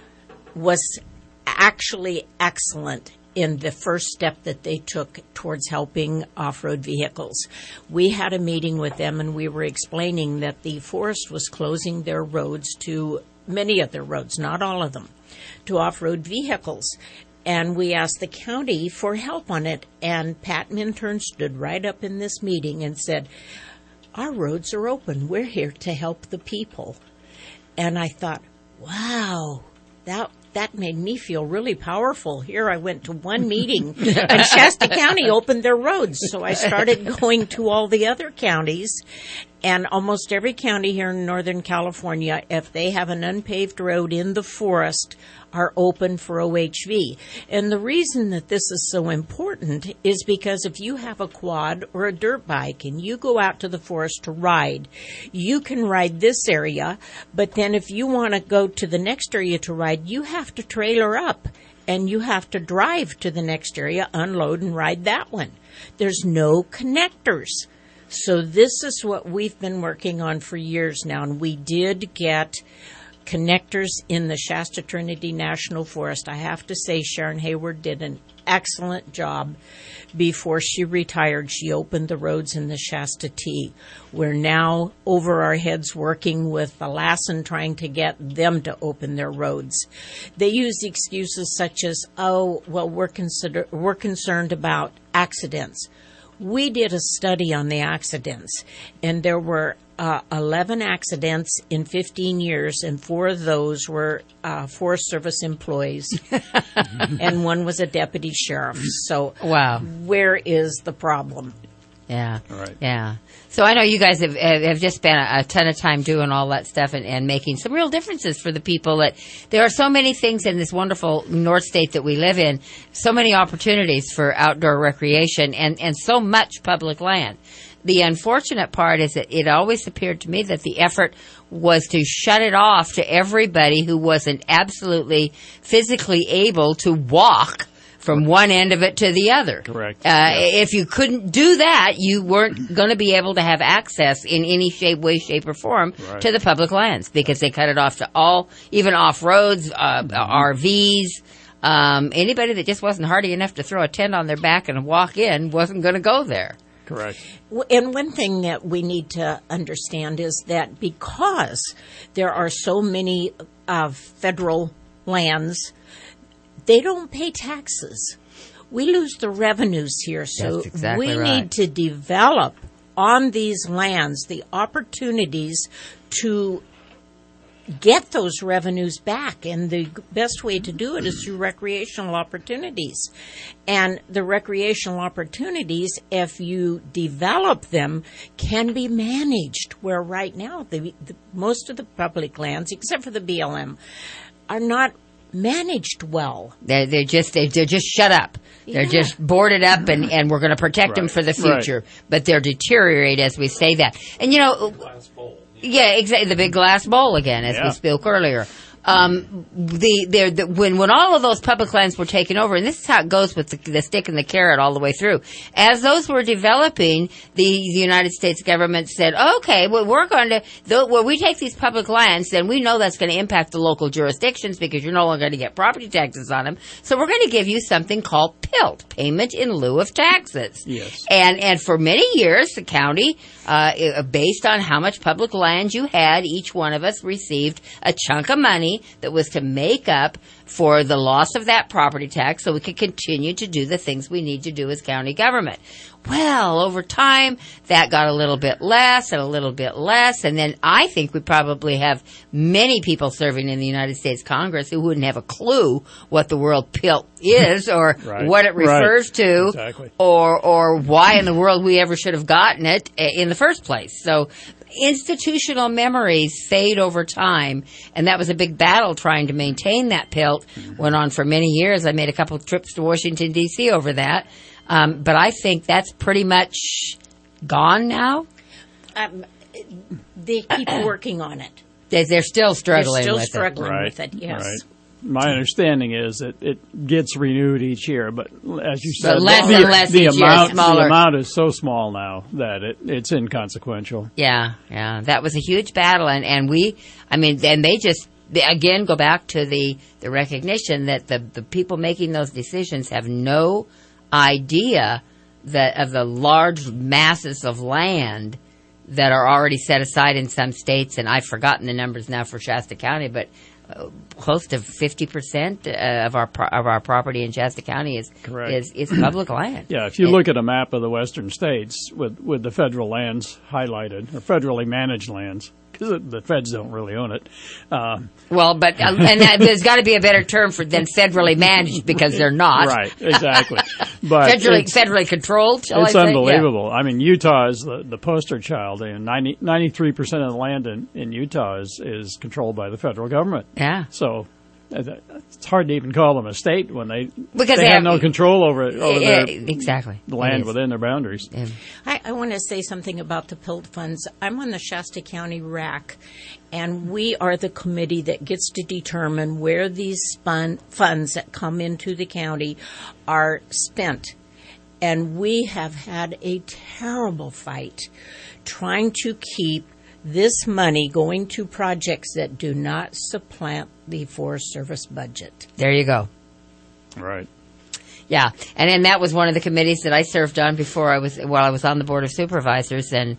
was actually excellent in the first step that they took towards helping off-road vehicles. We had a meeting with them, and we were explaining that the forest was closing their roads to many of their roads, not all of them, to off-road vehicles. And we asked the county for help on it. And Pat Minturn stood right up in this meeting and said, our roads are open. We're here to help the people. And I thought, wow, that made me feel really powerful. Here I went to one meeting and Shasta County opened their roads. So I started going to all the other counties. And almost every county here in Northern California, if they have an unpaved road in the forest, are open for OHV. And the reason that this is so important is because if you have a quad or a dirt bike and you go out to the forest to ride, you can ride this area, but then if you want to go to the next area to ride, you have to trailer up and you have to drive to the next area, unload, and ride that one. There's no connectors. So this is what we've been working on for years now, and we did get connectors in the Shasta Trinity National Forest. I have to say Sharon Hayward did an excellent job. Before she retired, she opened the roads in the Shasta T. We're now over our heads working with Alassan, trying to get them to open their roads. They use excuses such as, oh, well, we're concerned about accidents. We did a study on the accidents, and there were 11 accidents in 15 years, and 4 of those were Forest Service employees, and 1 was a deputy sheriff. So, wow, where is the problem? Yeah, right. Yeah. So I know you guys have just spent a ton of time doing all that stuff and making some real differences for the people. That there are so many things in this wonderful North State that we live in, so many opportunities for outdoor recreation and so much public land. The unfortunate part is that it always appeared to me that the effort was to shut it off to everybody who wasn't absolutely physically able to walk from one end of it to the other. Correct. If you couldn't do that, you weren't going to be able to have access in any way, shape, or form to the public lands because they cut it off to all, even off-roads, RVs. Anybody that just wasn't hardy enough to throw a tent on their back and walk in wasn't going to go there. Correct. And one thing that we need to understand is that because there are so many federal lands, they don't pay taxes. We lose the revenues here, so That's exactly we right. need to develop on these lands the opportunities to get those revenues back. And the best way to do it is through recreational opportunities. And the recreational opportunities, if you develop them, can be managed, where right now most of the public lands, except for the BLM, are not managed well. They're just shut up. They're just boarded up, and we're going to protect them for the future. But they're deteriorate as we say that. And yeah, exactly. The big glass bowl again, as we spoke earlier. When all of those public lands were taken over, and this is how it goes with the stick and the carrot all the way through. As those were developing, the United States government said, okay, well, we're going to, when we take these public lands, then we know that's going to impact the local jurisdictions because you're no longer going to get property taxes on them. So we're going to give you something called PILT, payment in lieu of taxes. Yes. And for many years, the county, based on how much public land you had, each one of us received a chunk of money that was to make up for the loss of that property tax so we could continue to do the things we need to do as county government. Well, over time, that got a little bit less and a little bit less, and then I think we probably have many people serving in the United States Congress who wouldn't have a clue what the word PILT is or what it refers to or why in the world we ever should have gotten it in the first place. So institutional memories fade over time, and that was a big battle trying to maintain that PILT. Went on for many years. I made a couple of trips to Washington, D.C. over that. But I think that's pretty much gone now. They keep working on it. They're still struggling They're still with struggling it. with it, yes. Right. My understanding is that it gets renewed each year, but as you said, But less and less each year, smaller. The amount is so small now that it's inconsequential. Yeah, that was a huge battle, and they just, again, go back to the recognition that the people making those decisions have no idea of the large masses of land that are already set aside in some states, and I've forgotten the numbers now for Shasta County, but close to 50% of our property in Shasta County is public land. Yeah, if you look at a map of the western states with the federal lands highlighted, or federally managed lands, because the feds don't really own it. There's got to be a better term than federally managed because they're not. Right, exactly. But federally controlled, shall I say? It's unbelievable. Yeah. I mean, Utah is the poster child, and 93% of the land in Utah is controlled by the federal government. Yeah. So it's hard to even call them a state when they have no control over the land within their boundaries. Yeah. I want to say something about the PILT funds. I'm on the Shasta County RAC, and we are the committee that gets to determine where these funds that come into the county are spent. And we have had a terrible fight trying to keep this money going to projects that do not supplant the Forest Service budget. There you go. Right. Yeah, and that was one of the committees that I served on while I was on the Board of Supervisors, and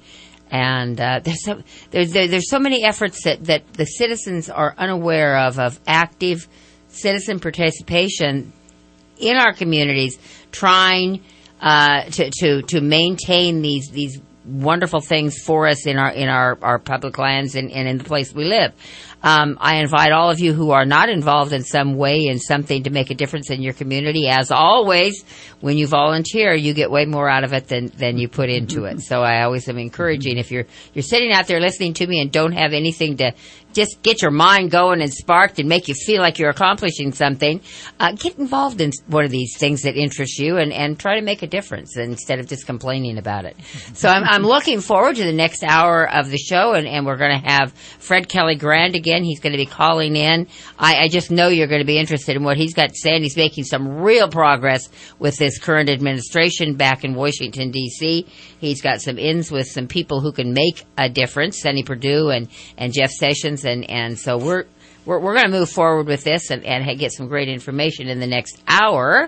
there's so many efforts that the citizens are unaware of active citizen participation in our communities, trying to maintain these wonderful things for us in our public lands and in the place we live. I invite all of you who are not involved in some way in something to make a difference in your community. As always, when you volunteer, you get way more out of it than you put into it. So I always am encouraging, if you're sitting out there listening to me and don't have anything to just get your mind going and sparked and make you feel like you're accomplishing something, get involved in one of these things that interest you and try to make a difference instead of just complaining about it. So I'm looking forward to the next hour of the show, and we're going to have Fred Kelly Grand again. He's going to be calling in. I just know you're going to be interested in what he's got to say, and he's making some real progress with this current administration back in Washington, D.C. He's got some ins with some people who can make a difference, Sonny Perdue and Jeff Sessions, and so we're going to move forward with this and get some great information in the next hour.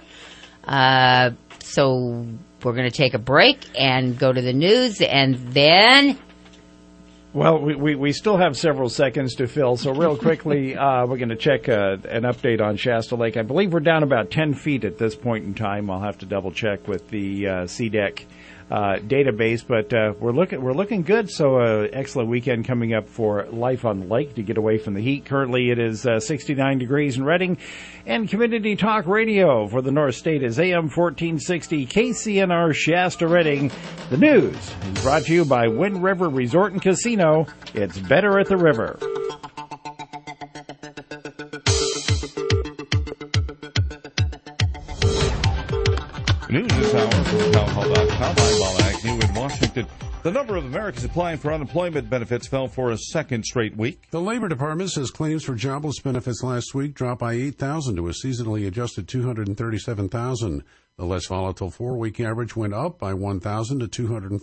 So we're going to take a break and go to the news, and then... Well, we still have several seconds to fill, so real quickly, we're going to check an update on Shasta Lake. I believe we're down about 10 feet at this point in time. I'll have to double-check with the CDEC database, but we're looking good, so excellent weekend coming up for Life on the Lake to get away from the heat. Currently, it is 69 degrees in Redding, and Community Talk Radio for the North State is AM 1460 KCNR Shasta Redding. The news is brought to you by Wind River Resort and Casino. It's better at the river. News this hour from townhall.com. I'm Bob Agnew in Washington. The number of Americans applying for unemployment benefits fell for a second straight week. The Labor Department says claims for jobless benefits last week dropped by 8,000 to a seasonally adjusted 237,000. The less volatile four-week average went up by 1,000 to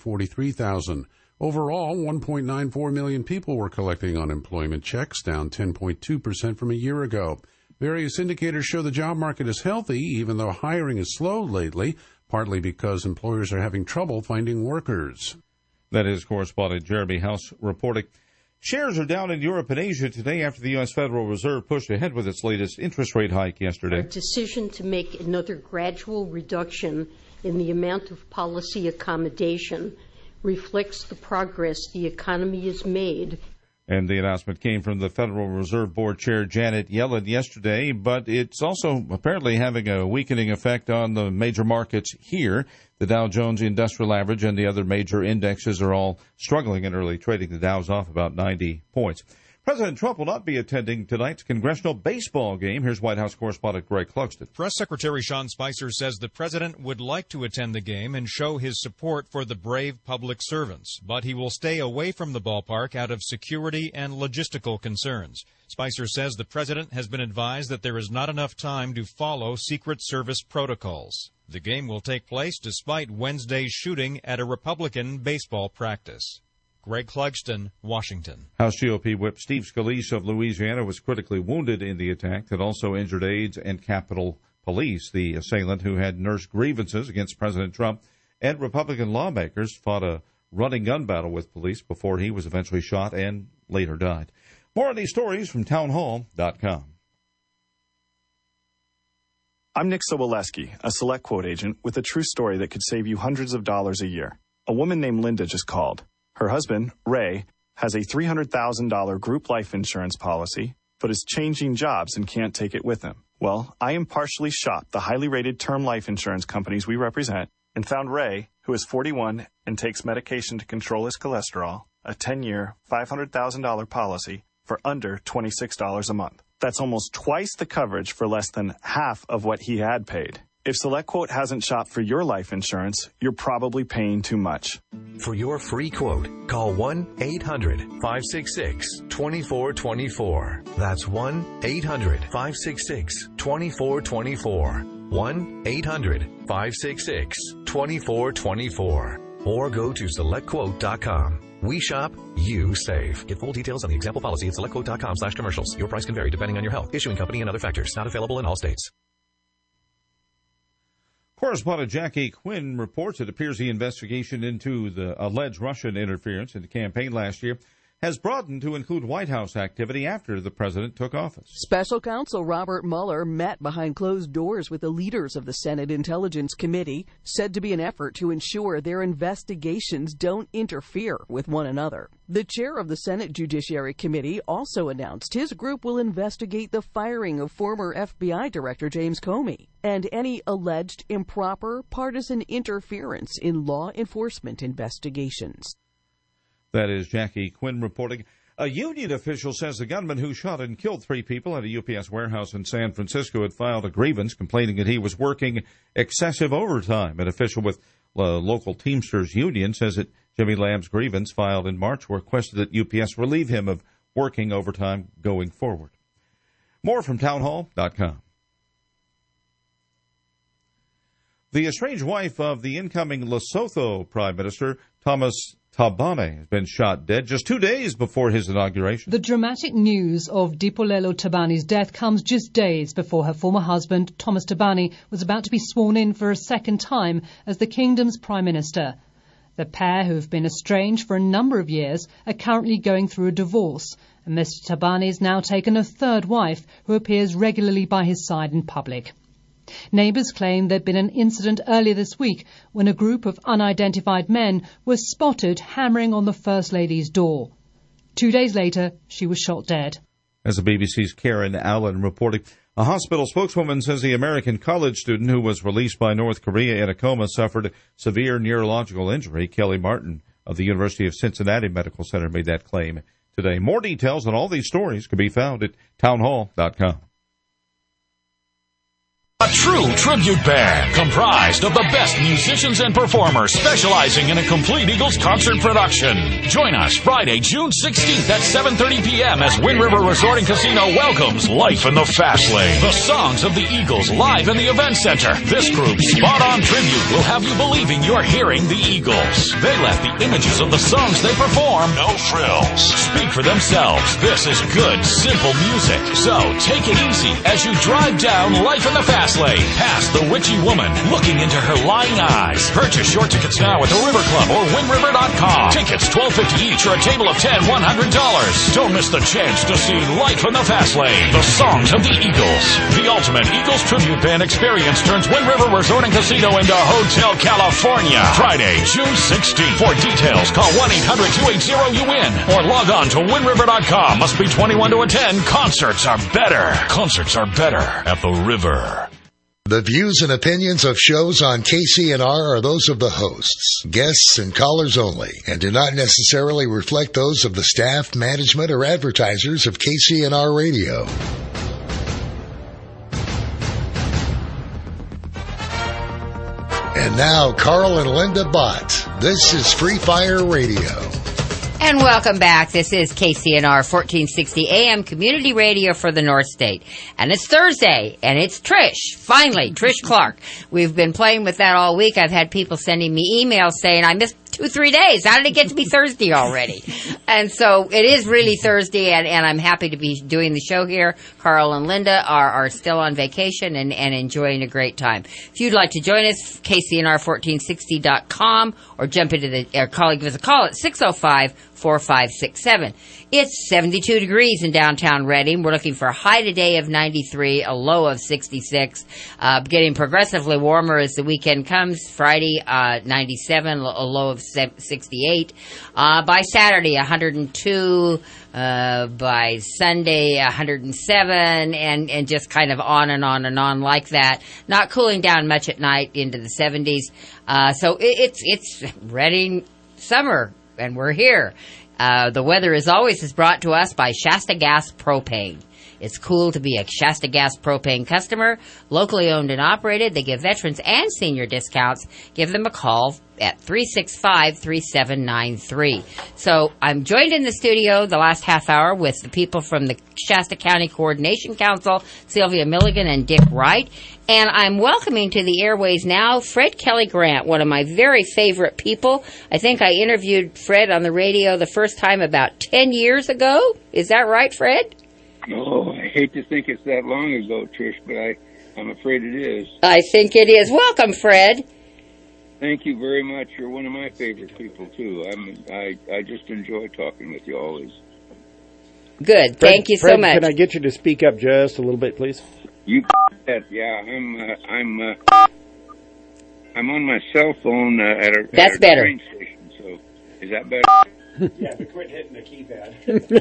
243,000. Overall, 1.94 million people were collecting unemployment checks, down 10.2% from a year ago. Various indicators show the job market is healthy, even though hiring has slowed lately, partly because employers are having trouble finding workers. That is correspondent Jeremy House reporting. Shares are down in Europe and Asia today after the U.S. Federal Reserve pushed ahead with its latest interest rate hike yesterday. Our decision to make another gradual reduction in the amount of policy accommodation reflects the progress the economy has made. And the announcement came from the Federal Reserve Board Chair Janet Yellen yesterday, but it's also apparently having a weakening effect on the major markets here. The Dow Jones Industrial Average and the other major indexes are all struggling in early trading. The Dow's off about 90 points. President Trump will not be attending tonight's congressional baseball game. Here's White House correspondent Greg Clugston. Press Secretary Sean Spicer says the president would like to attend the game and show his support for the brave public servants, but he will stay away from the ballpark out of security and logistical concerns. Spicer says the president has been advised that there is not enough time to follow Secret Service protocols. The game will take place despite Wednesday's shooting at a Republican baseball practice. Greg Clugston, Washington. House GOP Whip Steve Scalise of Louisiana was critically wounded in the attack that also injured aides and Capitol Police. The assailant, who had nursed grievances against President Trump and Republican lawmakers, fought a running gun battle with police before he was eventually shot and later died. More on these stories from townhall.com. I'm Nick Soboleski, a Select Quote agent with a true story that could save you hundreds of dollars a year. A woman named Linda just called. Her husband, Ray, has a $300,000 group life insurance policy, but is changing jobs and can't take it with him. Well, I impartially shopped the highly rated term life insurance companies we represent and found Ray, who is 41 and takes medication to control his cholesterol, a 10-year, $500,000 policy for under $26 a month. That's almost twice the coverage for less than half of what he had paid. If SelectQuote hasn't shopped for your life insurance, you're probably paying too much. For your free quote, call 1-800-566-2424. That's 1-800-566-2424. 1-800-566-2424. Or go to SelectQuote.com. We shop, you save. Get full details on the example policy at SelectQuote.com/commercials. Your price can vary depending on your health, issuing company, and other factors. Not available in all states. Correspondent Jackie Quinn reports it appears the investigation into the alleged Russian interference in the campaign last year has broadened to include White House activity after the president took office. Special counsel Robert Mueller met behind closed doors with the leaders of the Senate Intelligence Committee, said to be an effort to ensure their investigations don't interfere with one another. The chair of the Senate Judiciary Committee also announced his group will investigate the firing of former FBI Director James Comey and any alleged improper partisan interference in law enforcement investigations. That is Jackie Quinn reporting. A union official says the gunman who shot and killed 3 people at a UPS warehouse in San Francisco had filed a grievance complaining that he was working excessive overtime. An official with local Teamsters Union says that Jimmy Lamb's grievance filed in March requested that UPS relieve him of working overtime going forward. More from townhall.com. The estranged wife of the incoming Lesotho Prime Minister, Thomas Tabane, has been shot dead just 2 days before his inauguration. The dramatic news of Dipolelo Tabane's death comes just days before her former husband, Thomas Tabane, was about to be sworn in for a second time as the kingdom's Prime Minister. The pair, who have been estranged for a number of years, are currently going through a divorce, and Mr. Tabane has now taken a third wife who appears regularly by his side in public. Neighbours claim there'd been an incident earlier this week when a group of unidentified men was spotted hammering on the First Lady's door. 2 days later, she was shot dead. As the BBC's Karen Allen reporting, a hospital spokeswoman says the American college student who was released by North Korea in a coma suffered severe neurological injury. Kelly Martin of the University of Cincinnati Medical Center made that claim today. More details on all these stories can be found at townhall.com. A true tribute band comprised of the best musicians and performers specializing in a complete Eagles concert production. Join us Friday, June 16th at 7:30 p.m. as Wind River Resort and Casino welcomes Life in the Fast Lane. The songs of the Eagles live in the Event Center. This group's spot-on tribute will have you believing you're hearing the Eagles. They let the images of the songs they perform, no frills, speak for themselves. This is good, simple music. So take it easy as you drive down Life in the Fast Lane, past the witchy woman looking into her lying eyes. Purchase your tickets now at the River Club or WindRiver.com. Tickets $12.50 each or a table of 10, $100. Don't miss the chance to see Life in the Fast Lane. The songs of the Eagles. The ultimate Eagles tribute band experience turns Wind River Resort and Casino into Hotel California. Friday, June 16th. For details, call 1-800-280-UWIN or log on to WindRiver.com. Must be 21 to attend. Concerts are better. Concerts are better at the River. The views and opinions of shows on KCNR are those of the hosts, guests, and callers only, and do not necessarily reflect those of the staff, management, or advertisers of KCNR Radio. And now, Carl and Linda Bott. This is Free Fire Radio. And welcome back. This is KCNR 1460 AM Community Radio for the North State. And it's Thursday, and it's Trish. Finally, Trish Clark. We've been playing with that all week. I've had people sending me emails saying, I missed 2-3 days. How did it get to be Thursday already? And so it is really Thursday, and I'm happy to be doing the show here. Carl and Linda are still on vacation and enjoying a great time. If you'd like to join us, KCNR1460.com or jump into give us a call at 605-4567. It's 72 degrees in downtown Reading. We're looking for a high today of 93, a low of 66. Getting progressively warmer as the weekend comes. Friday, 97, a low of 68. By Saturday, 102. By Sunday, 107, and just kind of on and on and on like that. Not cooling down much at night into the 70s. So it's Reading summer, and we're here. The weather, as always, is brought to us by Shasta Gas Propane. It's cool to be a Shasta Gas Propane customer, locally owned and operated. They give veterans and senior discounts. Give them a call at 365-3793. So I'm joined in the studio the last half hour with the people from the Shasta County Coordination Council, Sylvia Milligan and Dick Wright. And I'm welcoming to the airways now Fred Kelly Grant, one of my very favorite people. I think I interviewed Fred on the radio the first time about 10 years ago. Is that right, Fred? Oh, I hate to think it's that long ago, Trish, but I'm afraid it is. I think it is. Welcome, Fred. Thank you very much. You're one of my favorite people too. I just enjoy talking with you always. Good. Fred, Thank you so much. Can I get you to speak up just a little bit, please? You bet. Yeah, I'm on my cell phone at a train station. So is that better? Yeah, but quit hitting the keypad.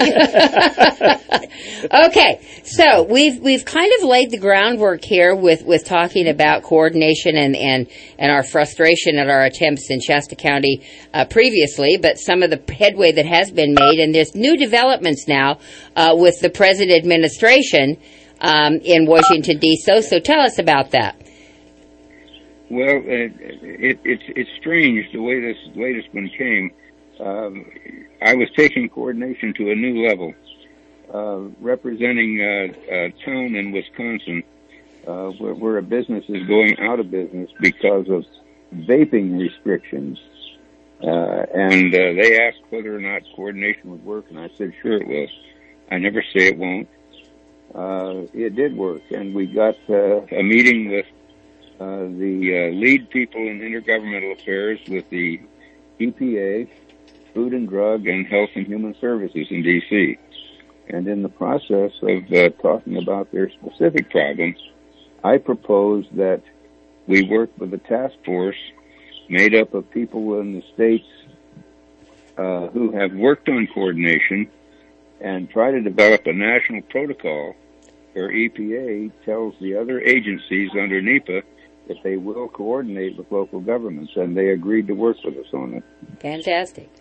Okay, so we've kind of laid the groundwork here with talking about coordination and our frustration at our attempts in Shasta County previously, but some of the headway that has been made, and there's new developments now with the present administration in Washington, D.C. So tell us about that. Well, it's strange the way this latest one came. I was taking coordination to a new level, representing a town in Wisconsin where a business is going out of business because of vaping restrictions. And they asked whether or not coordination would work, and I said, sure it will. I never say it won't. It did work, and we got a meeting with the lead people in intergovernmental affairs with the EPA, Food and Drug, and Health and Human Services in D.C. And in the process of talking about their specific problems, I proposed that we work with a task force made up of people in the states who have worked on coordination and try to develop a national protocol where EPA tells the other agencies under NEPA that they will coordinate with local governments, and they agreed to work with us on it. Fantastic.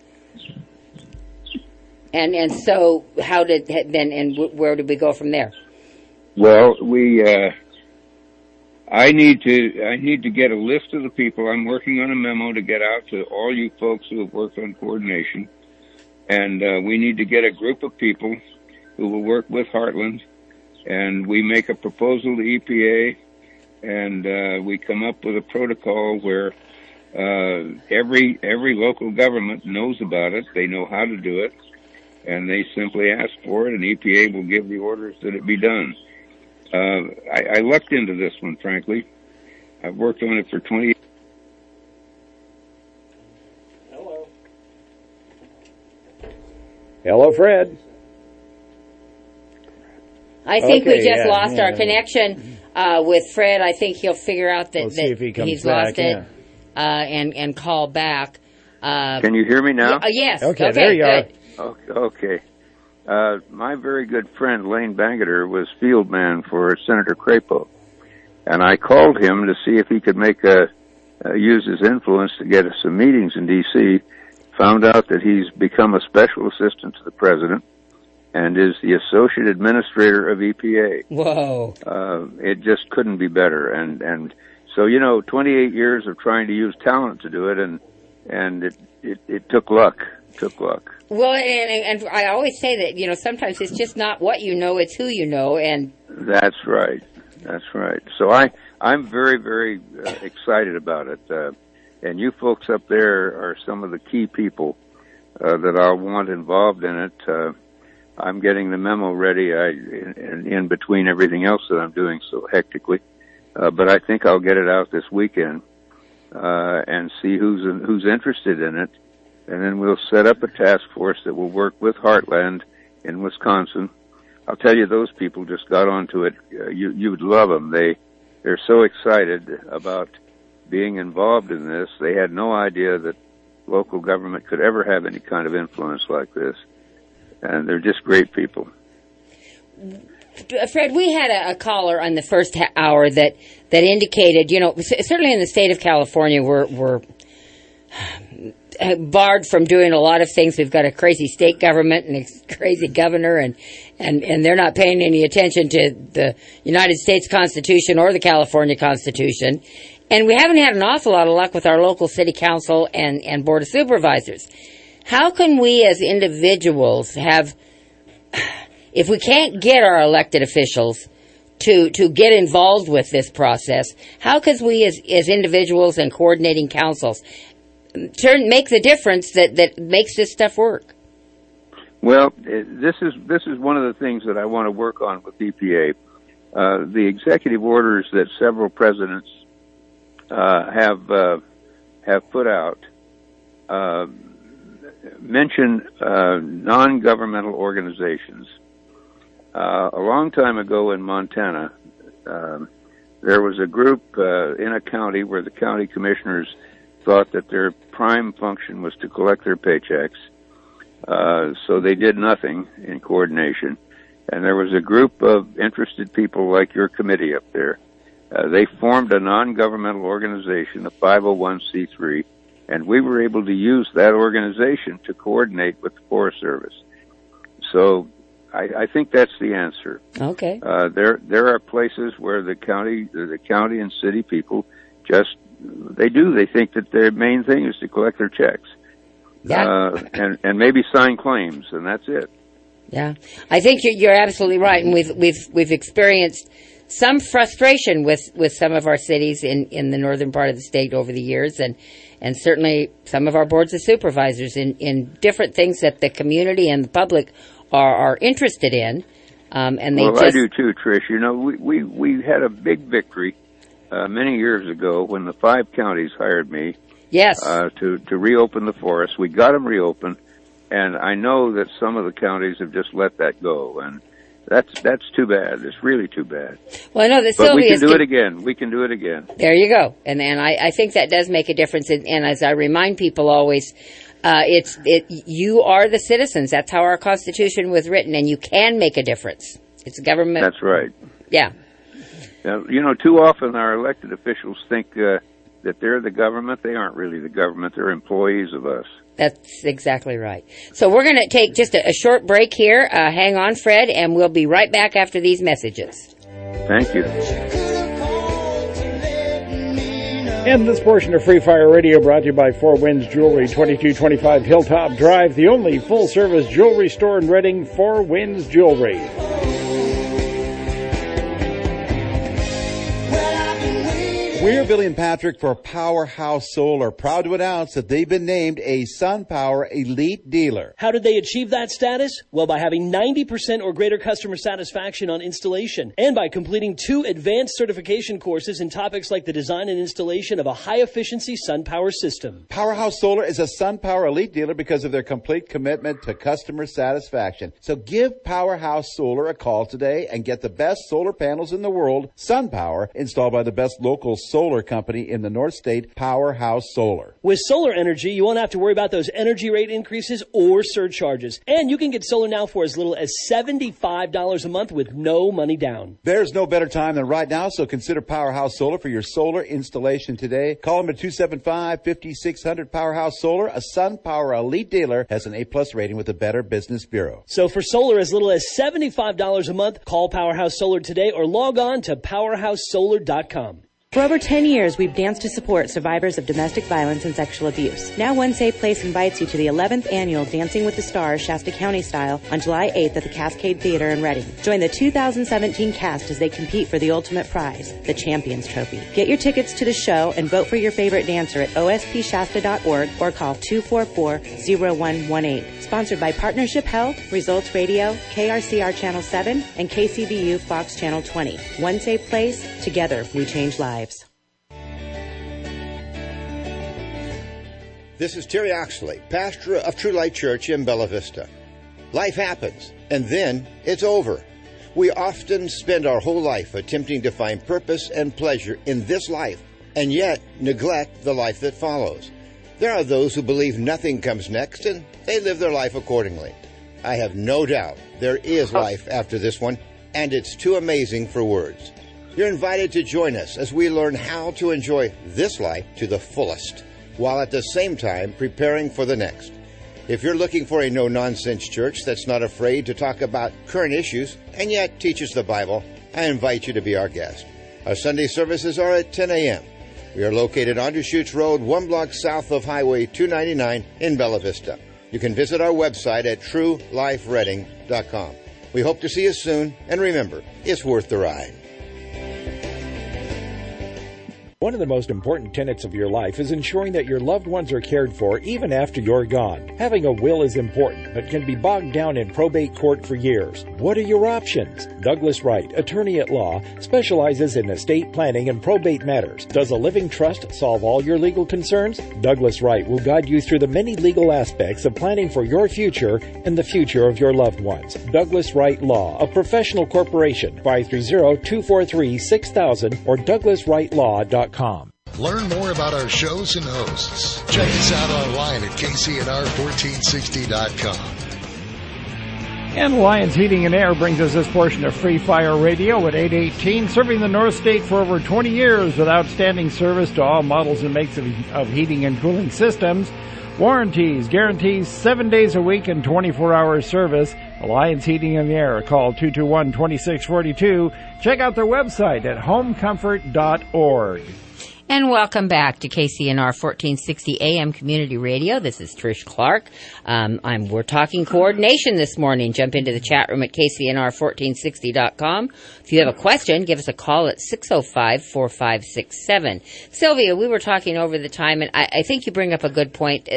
And so how did then, and where did we go from there? Well, I need to get a list of the people. I'm working on a memo to get out to all you folks who have worked on coordination, and we need to get a group of people who will work with Heartland, and we make a proposal to EPA, and we come up with a protocol where every local government knows about it. They know how to do it, and they simply ask for it, and EPA will give the orders that it be done. I lucked into this one, frankly. I've worked on it for 20 years. Hello, Fred. I think we just lost our connection with Fred. I think he'll figure out that he's lost it and call back. Can you hear me now? Yes. Okay, there you are. Okay. My very good friend Lane Bangerter was field man for Senator Crapo, and I called him to see if he could use his influence to get us some meetings in D.C. Found out that he's become a special assistant to the president and is the associate administrator of EPA. Whoa! It just couldn't be better, and so 28 years of trying to use talent to do it, and it took luck. Well, and I always say that, sometimes it's just not what you know, it's who you know, and... That's right. So I'm very, very excited about it. And you folks up there are some of the key people that I'll want involved in it. I'm getting the memo ready in between everything else that I'm doing so hectically. But I think I'll get it out this weekend and see who's interested in it. And then we'll set up a task force that will work with Heartland in Wisconsin. I'll tell you, those people just got onto it. You would love them. They're so excited about being involved in this. They had no idea that local government could ever have any kind of influence like this. And they're just great people. Fred, we had a caller on the first hour that indicated, certainly in the state of California, we're barred from doing a lot of things. We've got a crazy state government and a crazy governor, and they're not paying any attention to the United States Constitution or the California Constitution. And we haven't had an awful lot of luck with our local city council and board of supervisors. How can we as individuals if we can't get our elected officials to get involved with this process, how can we as individuals and coordinating councils make the difference that makes this stuff work? Well, this is one of the things that I want to work on with EPA. The executive orders that several presidents have have put out mention non-governmental organizations. A long time ago in Montana, there was a group in a county where the county commissioners thought that their prime function was to collect their paychecks, so they did nothing in coordination. And there was a group of interested people like your committee up there. They formed a non-governmental organization, a 501c3, and we were able to use that organization to coordinate with the Forest Service. So I think that's the answer. Okay. There are places where the county and city people just, they think that their main thing is to collect their checks. Yeah. And maybe sign claims, and that's it. Yeah. I think you're absolutely right, and we've experienced some frustration with some of our cities in the northern part of the state over the years, and certainly some of our boards of supervisors in different things that the community and the public are interested in. And they I do too, Trish. You know, we had a big victory many years ago when the 5 counties hired me. Yes. To reopen the forest. We got them reopened, and I know that some of the counties have just let that go, and that's too bad. It's really too bad. Well, I know that But we can do it again. We can do it again. There you go. And I think that does make a difference. And as I remind people always, you are the citizens. That's how our Constitution was written, and you can make a difference. It's government. That's right. Yeah. You know, too often our elected officials think that they're the government. They aren't really the government. They're employees of us. That's exactly right. So we're going to take just a short break here. Hang on, Fred, and we'll be right back after these messages. Thank you. And this portion of Free Fire Radio brought to you by Four Winds Jewelry, 2225 Hilltop Drive, the only full-service jewelry store in Reading, Four Winds Jewelry. We're Billy and Patrick for Powerhouse Solar, proud to announce that they've been named a SunPower Elite Dealer. How did they achieve that status? Well, by having 90% or greater customer satisfaction on installation, and by completing 2 advanced certification courses in topics like the design and installation of a high-efficiency SunPower system. Powerhouse Solar is a SunPower Elite Dealer because of their complete commitment to customer satisfaction. So give Powerhouse Solar a call today and get the best solar panels in the world, SunPower, installed by the best local solar company in the North State, Powerhouse Solar. With solar energy, you won't have to worry about those energy rate increases or surcharges. And you can get solar now for as little as $75 a month with no money down. There's no better time than right now, so consider Powerhouse Solar for your solar installation today. Call them at 275-5600 Powerhouse Solar. A SunPower Elite Dealer has an A+ rating with the Better Business Bureau. So for solar as little as $75 a month, call Powerhouse Solar today or log on to powerhousesolar.com. For over 10 years, we've danced to support survivors of domestic violence and sexual abuse. Now One Safe Place invites you to the 11th annual Dancing with the Stars Shasta County style on July 8th at the Cascade Theater in Reading. Join the 2017 cast as they compete for the ultimate prize, the Champions Trophy. Get your tickets to the show and vote for your favorite dancer at ospshasta.org or call 244-0118. Sponsored by Partnership Health, Results Radio, KRCR Channel 7, and KCBU Fox Channel 20. One Safe Place, together we change lives. This is Terry Oxley, pastor of True Light Church in Bella Vista. Life happens, and then it's over. We often spend our whole life attempting to find purpose and pleasure in this life, and yet neglect the life that follows. There are those who believe nothing comes next, and they live their life accordingly. I have no doubt there is life after this one, and it's too amazing for words. You're invited to join us as we learn how to enjoy this life to the fullest, while at the same time preparing for the next. If you're looking for a no-nonsense church that's not afraid to talk about current issues and yet teaches the Bible, I invite you to be our guest. Our Sunday services are at 10 a.m. We are located on Deschutes Road, 1 block south of Highway 299 in Bella Vista. You can visit our website at truelifereading.com. We hope to see you soon, and remember, it's worth the ride. One of the most important tenets of your life is ensuring that your loved ones are cared for even after you're gone. Having a will is important, but can be bogged down in probate court for years. What are your options? Douglas Wright, attorney at law, specializes in estate planning and probate matters. Does a living trust solve all your legal concerns? Douglas Wright will guide you through the many legal aspects of planning for your future and the future of your loved ones. Douglas Wright Law, a professional corporation, 530-243-6000 or douglaswrightlaw.com. Learn more about our shows and hosts. Check us out online at kcnr1460.com. And Alliance Heating and Air brings us this portion of Free Fire Radio at 8:18, serving the North State for over 20 years with outstanding service to all models and makes of heating and cooling systems. Warranties, guarantees 7 days a week and 24-hour service. Alliance Heating and Air. Call 221-2642. Check out their website at homecomfort.org. And welcome back to KCNR 1460 AM Community Radio. This is Trish Clark. We're talking coordination this morning. Jump into the chat room at KCNR1460.com. If you have a question, give us a call at 605-4567. Sylvia, we were talking over the time, and I think you bring up a good point.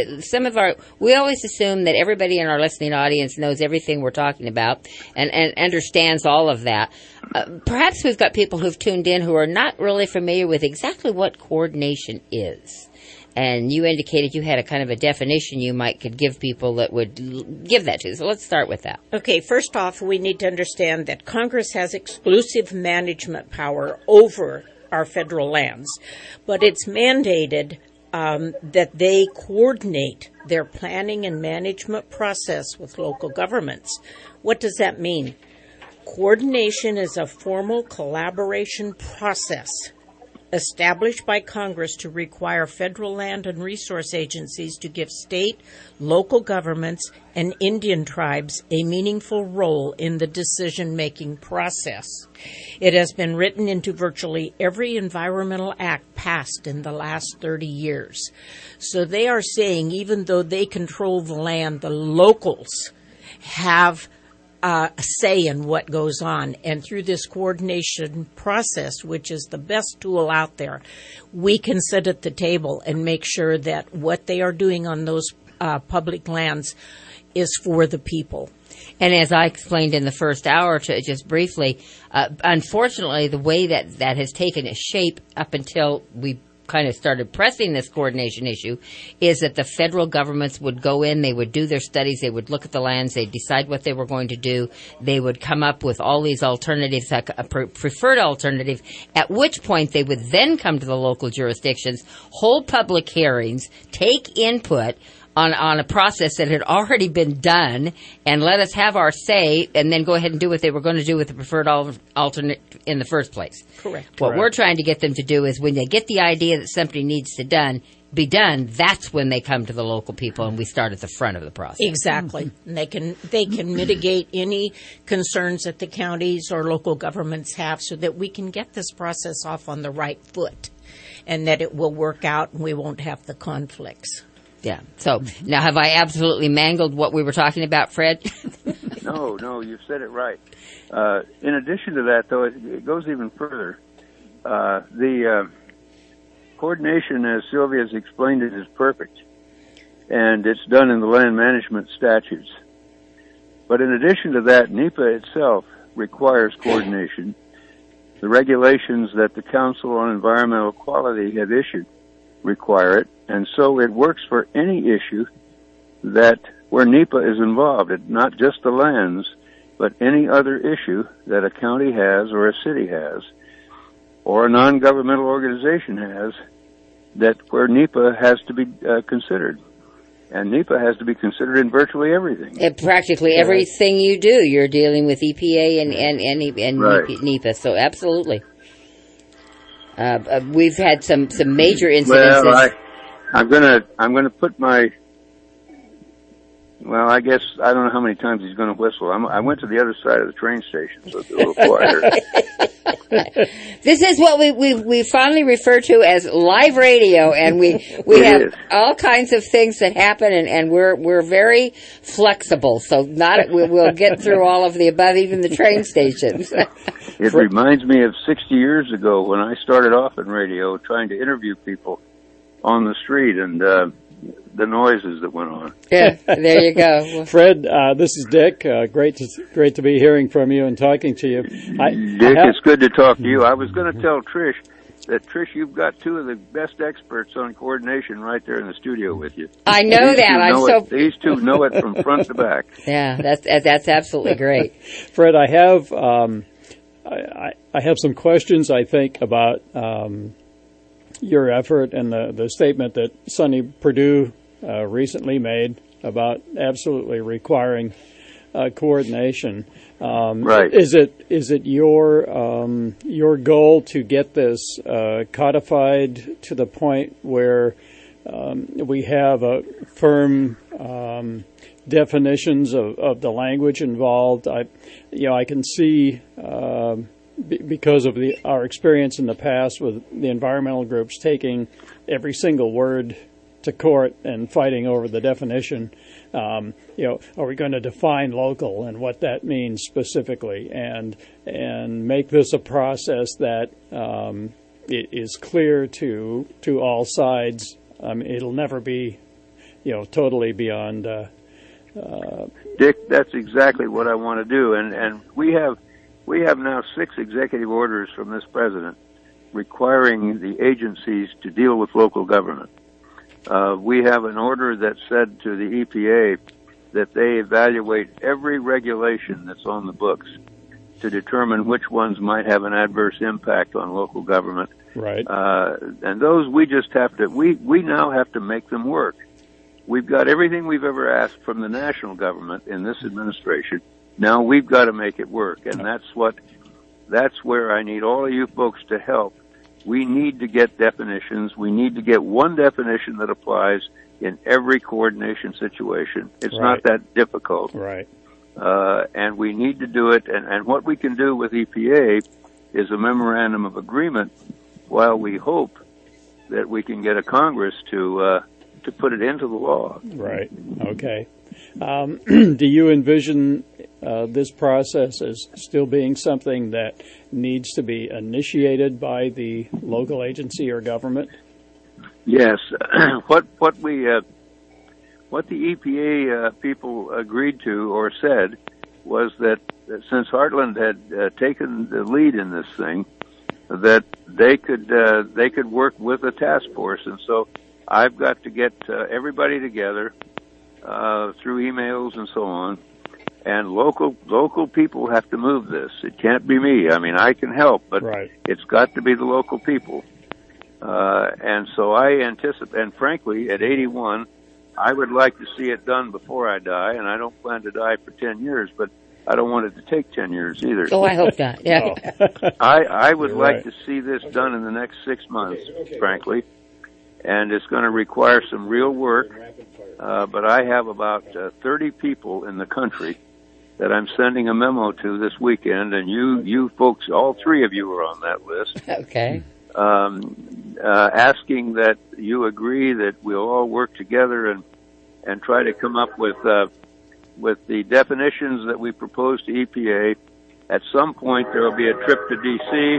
We always assume that everybody in our listening audience knows everything we're talking about and understands all of that. Perhaps we've got people who've tuned in who are not really familiar with exactly what coordination is. And you indicated you had a kind of a definition you could give people that would give that to. So let's start with that. Okay, first off, we need to understand that Congress has exclusive management power over our federal lands, but it's mandated that they coordinate their planning and management process with local governments. What does that mean? Coordination is a formal collaboration process established by Congress to require federal land and resource agencies to give state, local governments, and Indian tribes a meaningful role in the decision-making process. It has been written into virtually every environmental act passed in the last 30 years. So they are saying even though they control the land, the locals have a say in what goes on. And through this coordination process, which is the best tool out there, we can sit at the table and make sure that what they are doing on those public lands is for the people. And as I explained in the first hour, just briefly, unfortunately, the way that has taken a shape up until we kind of started pressing this coordination issue is that the federal governments would go in, they would do their studies, they would look at the lands, they'd decide what they were going to do, they would come up with all these alternatives, like a preferred alternative, at which point they would then come to the local jurisdictions, hold public hearings, take input on a process that had already been done, and let us have our say, and then go ahead and do what they were going to do with the preferred alternate in the first place. Correct. What we're trying to get them to do is when they get the idea that something needs to be done, that's when they come to the local people, and we start at the front of the process. Exactly. And they can mitigate any concerns that the counties or local governments have so that we can get this process off on the right foot and that it will work out and we won't have the conflicts. Yeah. So now have I absolutely mangled what we were talking about, Fred? No, you've said it right. In addition to that, though, it goes even further. The coordination, as Sylvia has explained it, is perfect, and it's done in the land management statutes. But in addition to that, NEPA itself requires coordination. The regulations that the Council on Environmental Quality have issued require it, and so it works for any issue where NEPA is involved. It's not just the lands, but any other issue that a county has or a city has or a non-governmental organization has where NEPA has to be considered. And NEPA has to be considered in virtually everything. Practically everything you do, you're dealing with EPA and right. NEPA, so absolutely. We've had some major incidences. Well, I'm gonna put my Well, I guess I don't know how many times he's going to whistle. I went to the other side of the train station, so it's a little quieter. This is what we finally refer to as live radio, and we have all kinds of things that happen, and we're very flexible. So we'll get through all of the above, even the train stations. It reminds me of 60 years ago when I started off in radio, trying to interview people on the street, and the noises that went on. Yeah, there you go. Fred, this is Dick. Great to be hearing from you and talking to you. Dick, it's good to talk to you. I was going to tell Trish that, Trish, you've got two of the best experts on coordination right there in the studio with you. I know that. These two know it from front to back. Yeah, that's absolutely great. Fred, I have some questions, I think, about your effort and the statement that Sonny Perdue recently made about absolutely requiring coordination. Right. Is it your goal to get this codified to the point where we have a firm definitions of the language involved? I can see. Because of our experience in the past with the environmental groups taking every single word to court and fighting over the definition, are we going to define local and what that means specifically, and make this a process that it is clear to all sides? It'll never be, totally beyond. Dick, that's exactly what I want to do, and we have now 6 executive orders from this president requiring the agencies to deal with local government. We have an order that said to the EPA that they evaluate every regulation that's on the books to determine which ones might have an adverse impact on local government. Right. And those we just have to, we now have to make them work. We've got everything we've ever asked from the national government in this administration. Now we've got to make it work, and that's where I need all of you folks to help. We need to get definitions. We need to get one definition that applies in every coordination situation. It's not that difficult. Right. And we need to do it, and what we can do with EPA is a memorandum of agreement while we hope that we can get a Congress to put it into the law. Right. Okay. Do you envision this process as still being something that needs to be initiated by the local agency or government? Yes. What the EPA people agreed to or said was that since Heartland had taken the lead in this thing, that they could work with a task force, and so I've got to get everybody together through emails and so on, and local people have to move this. It can't be me. I mean, I can help, but it's got to be the local people. And so I anticipate, and frankly, at 81, I would like to see it done before I die, and I don't plan to die for 10 years, but I don't want it to take 10 years either. Oh, I hope not. Yeah. I would like to see this done in the next 6 months, frankly, and it's going to require some real work, but I have about 30 people in the country that I'm sending a memo to this weekend, and you folks, all 3 of you are on that list. Okay. Asking that you agree that we'll all work together and try to come up with the definitions that we propose to EPA. At some point, there will be a trip to D.C.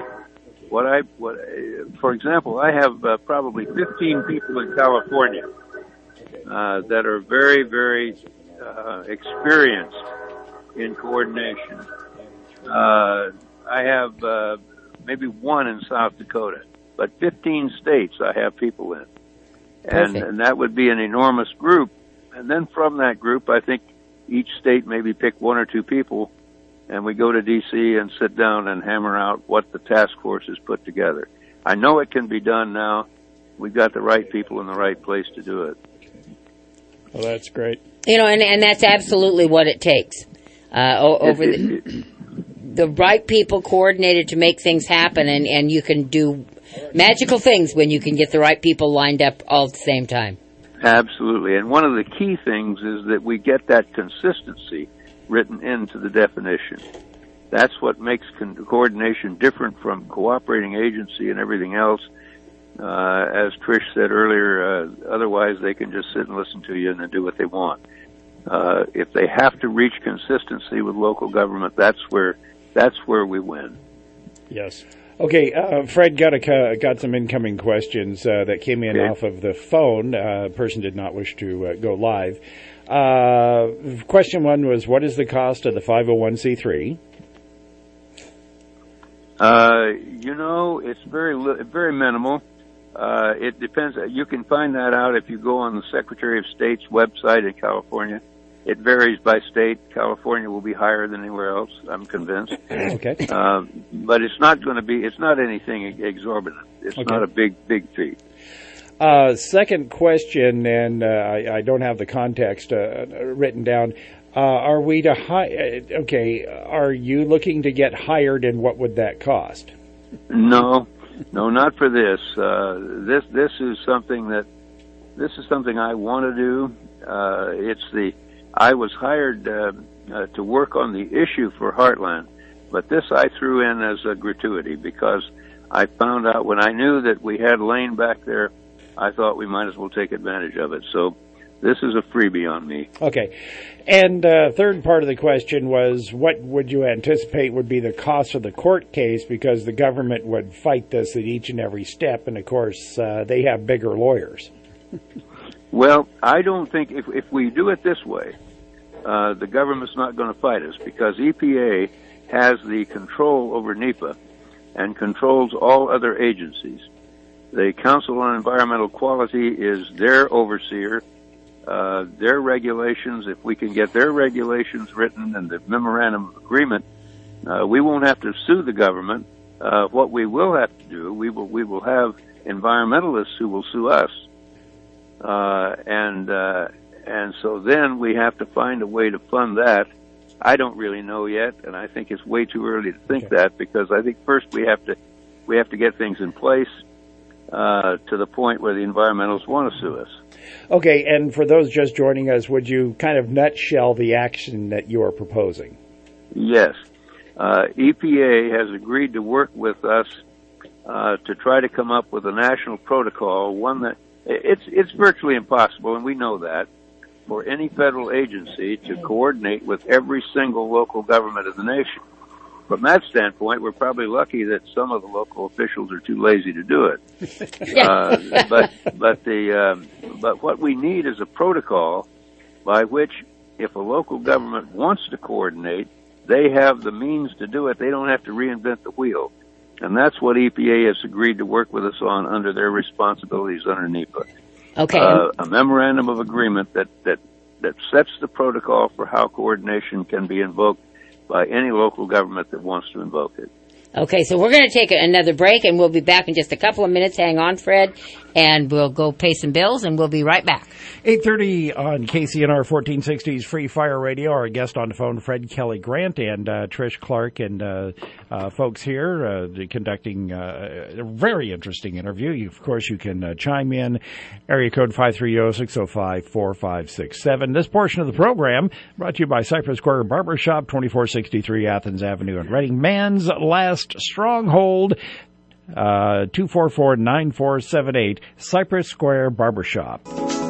For example, I have probably 15 people in California that are very, very experienced in coordination. I have maybe 1 in South Dakota, but 15 states I have people in. And that would be an enormous group. And then from that group, I think each state maybe pick 1 or 2 people, and we go to D.C. and sit down and hammer out what the task force has put together. I know it can be done now. We've got the right people in the right place to do it. Well, that's great. And that's absolutely what it takes. The right people coordinated to make things happen, and you can do magical things when you can get the right people lined up all at the same time. Absolutely. And one of the key things is that we get that consistency written into the definition. That's what makes coordination different from cooperating agency and everything else. As Trish said earlier, otherwise they can just sit and listen to you and then do what they want. If they have to reach consistency with local government, that's where we win. Yes. Okay, Fred got some incoming questions that came in off of the phone. Person did not wish to go live. Question one was, what is the cost of the 501c3? It's very minimal. It depends. You can find that out if you go on the Secretary of State's website in California. It varies by state. California will be higher than anywhere else, I'm convinced. Okay. But it's not anything exorbitant. It's not a big fee. Second question, and I don't have the context written down. Are we to are you looking to get hired, and what would that cost? No, not for this. This is something I want to do. I was hired to work on the issue for Heartland, but this I threw in as a gratuity because I found out when I knew that we had Lane back there, I thought we might as well take advantage of it. So this is a freebie on me. Okay. And third part of the question was, what would you anticipate would be the cost of the court case, because the government would fight this at each and every step, and of course they have bigger lawyers. Well, I don't think if we do it this way, the government's not going to fight us, because EPA has the control over NEPA and controls all other agencies. The Council on Environmental Quality is their overseer. Their regulations, if we can get their regulations written and the memorandum of agreement, we won't have to sue the government. What we will have to do, we will have environmentalists who will sue us. And so then we have to find a way to fund that. I don't really know yet, and I think it's way too early to think that, because I think first we have to get things in place to the point where the environmentalists want to sue us. Okay, and for those just joining us, would you kind of nutshell the action that you are proposing? Yes. EPA has agreed to work with us to try to come up with a national protocol, one that it's virtually impossible, and we know that, for any federal agency to coordinate with every single local government of the nation. From that standpoint, we're probably lucky that some of the local officials are too lazy to do it. But what we need is a protocol by which, if a local government wants to coordinate, they have the means to do it. They don't have to reinvent the wheel. And that's what EPA has agreed to work with us on under their responsibilities under NEPA. Okay. A memorandum of agreement that sets the protocol for how coordination can be invoked by any local government that wants to invoke it. Okay, so we're going to take another break, and we'll be back in just a couple of minutes. Hang on, Fred, and we'll go pay some bills, and we'll be right back. 8:30 on KCNR 1460's Free Fire Radio. Our guest on the phone, Fred Kelly Grant, and Trish Clark, and folks here conducting a very interesting interview. Of course, you can chime in. Area code 530-605-4567. This portion of the program brought to you by Cypress Square Barbershop, 2463 Athens Avenue in Reading. Man's last stronghold, 244-9478, Cypress Square Barbershop.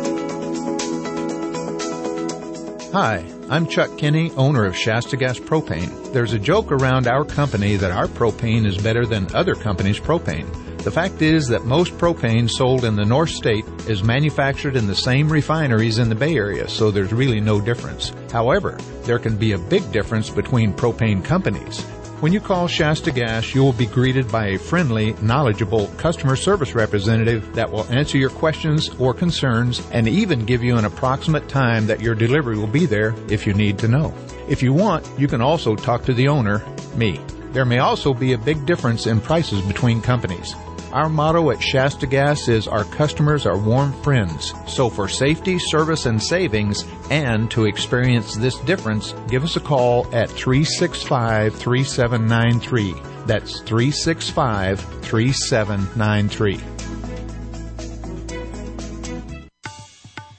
Hi, I'm Chuck Kinney, owner of Shasta Gas Propane. There's a joke around our company that our propane is better than other companies' propane. The fact is that most propane sold in the North State is manufactured in the same refineries in the Bay Area, so there's really no difference. However, there can be a big difference between propane companies. When you call Shasta Gas, you will be greeted by a friendly, knowledgeable customer service representative that will answer your questions or concerns and even give you an approximate time that your delivery will be there if you need to know. If you want, you can also talk to the owner, me. There may also be a big difference in prices between companies. Our motto at Shasta Gas is our customers are warm friends. So for safety, service, and savings, and to experience this difference, give us a call at 365-3793. That's 365-3793.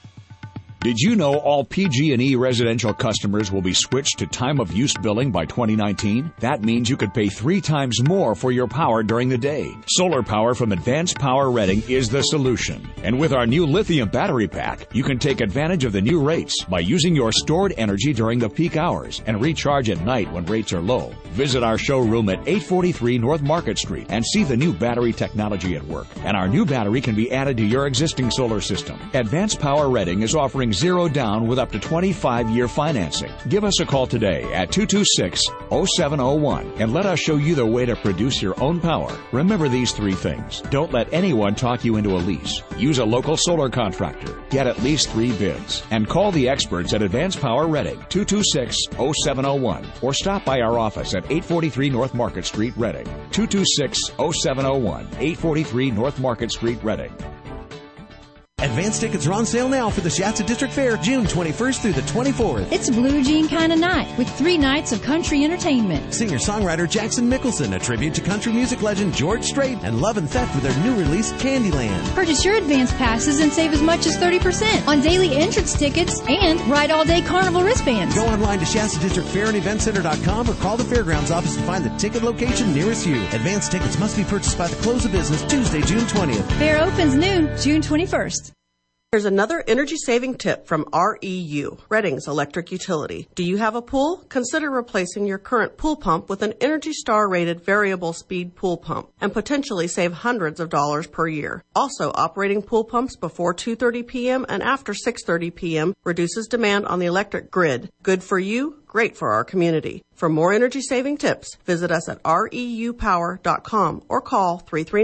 Did you know all PG&E residential customers will be switched to time-of-use billing by 2019? That means you could pay 3 times more for your power during the day. Solar power from Advanced Power Reading is the solution. And with our new lithium battery pack, you can take advantage of the new rates by using your stored energy during the peak hours and recharge at night when rates are low. Visit our showroom at 843 North Market Street and see the new battery technology at work. And our new battery can be added to your existing solar system. Advanced Power Reading is offering 0 down with up to 25-year financing. Give us a call today at 226-0701 and let us show you the way to produce your own power. Remember these 3 things. Don't let anyone talk you into a lease. Use a local solar contractor. Get at least 3 bids. And call the experts at Advanced Power Reading, 226-0701, or stop by our office at 843 North Market Street, Reading. 226-0701, 843 North Market Street, Reading. Advance tickets are on sale now for the Shasta District Fair, June 21st through the 24th. It's a blue jean kind of night with 3 nights of country entertainment. Singer-songwriter Jackson Mickelson, a tribute to country music legend George Strait, and Love and Theft with their new release, Candyland. Purchase your advance passes and save as much as 30% on daily entrance tickets and ride all-day carnival wristbands. Go online to ShastaDistrictFairandEventCenter.com or call the fairgrounds office to find the ticket location nearest you. Advance tickets must be purchased by the close of business Tuesday, June 20th. Fair opens noon, June 21st. Here's another energy-saving tip from REU, Reading's electric utility. Do you have a pool? Consider replacing your current pool pump with an Energy Star-rated variable speed pool pump and potentially save hundreds of dollars per year. Also, operating pool pumps before 2:30 p.m. and after 6:30 p.m. reduces demand on the electric grid. Good for you, great for our community. For more energy-saving tips, visit us at reupower.com or call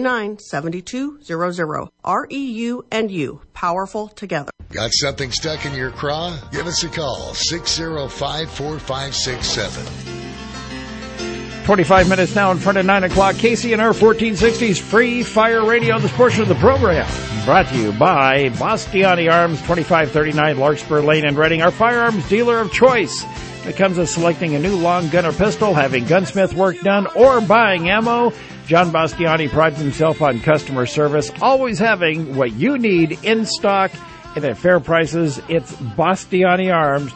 339-7200. REU and you, powerful together. Got something stuck in your craw? Give us a call, 605-4567. 25 minutes now in front of 9 o'clock. KCNR 1460's Free Fire Radio. This portion of the program brought to you by Bastiani Arms, 2539 Larkspur Lane in Reading, our firearms dealer of choice. When it comes to selecting a new long gun or pistol, having gunsmith work done, or buying ammo, John Bastiani prides himself on customer service, always having what you need in stock and at fair prices. It's Bastiani Arms,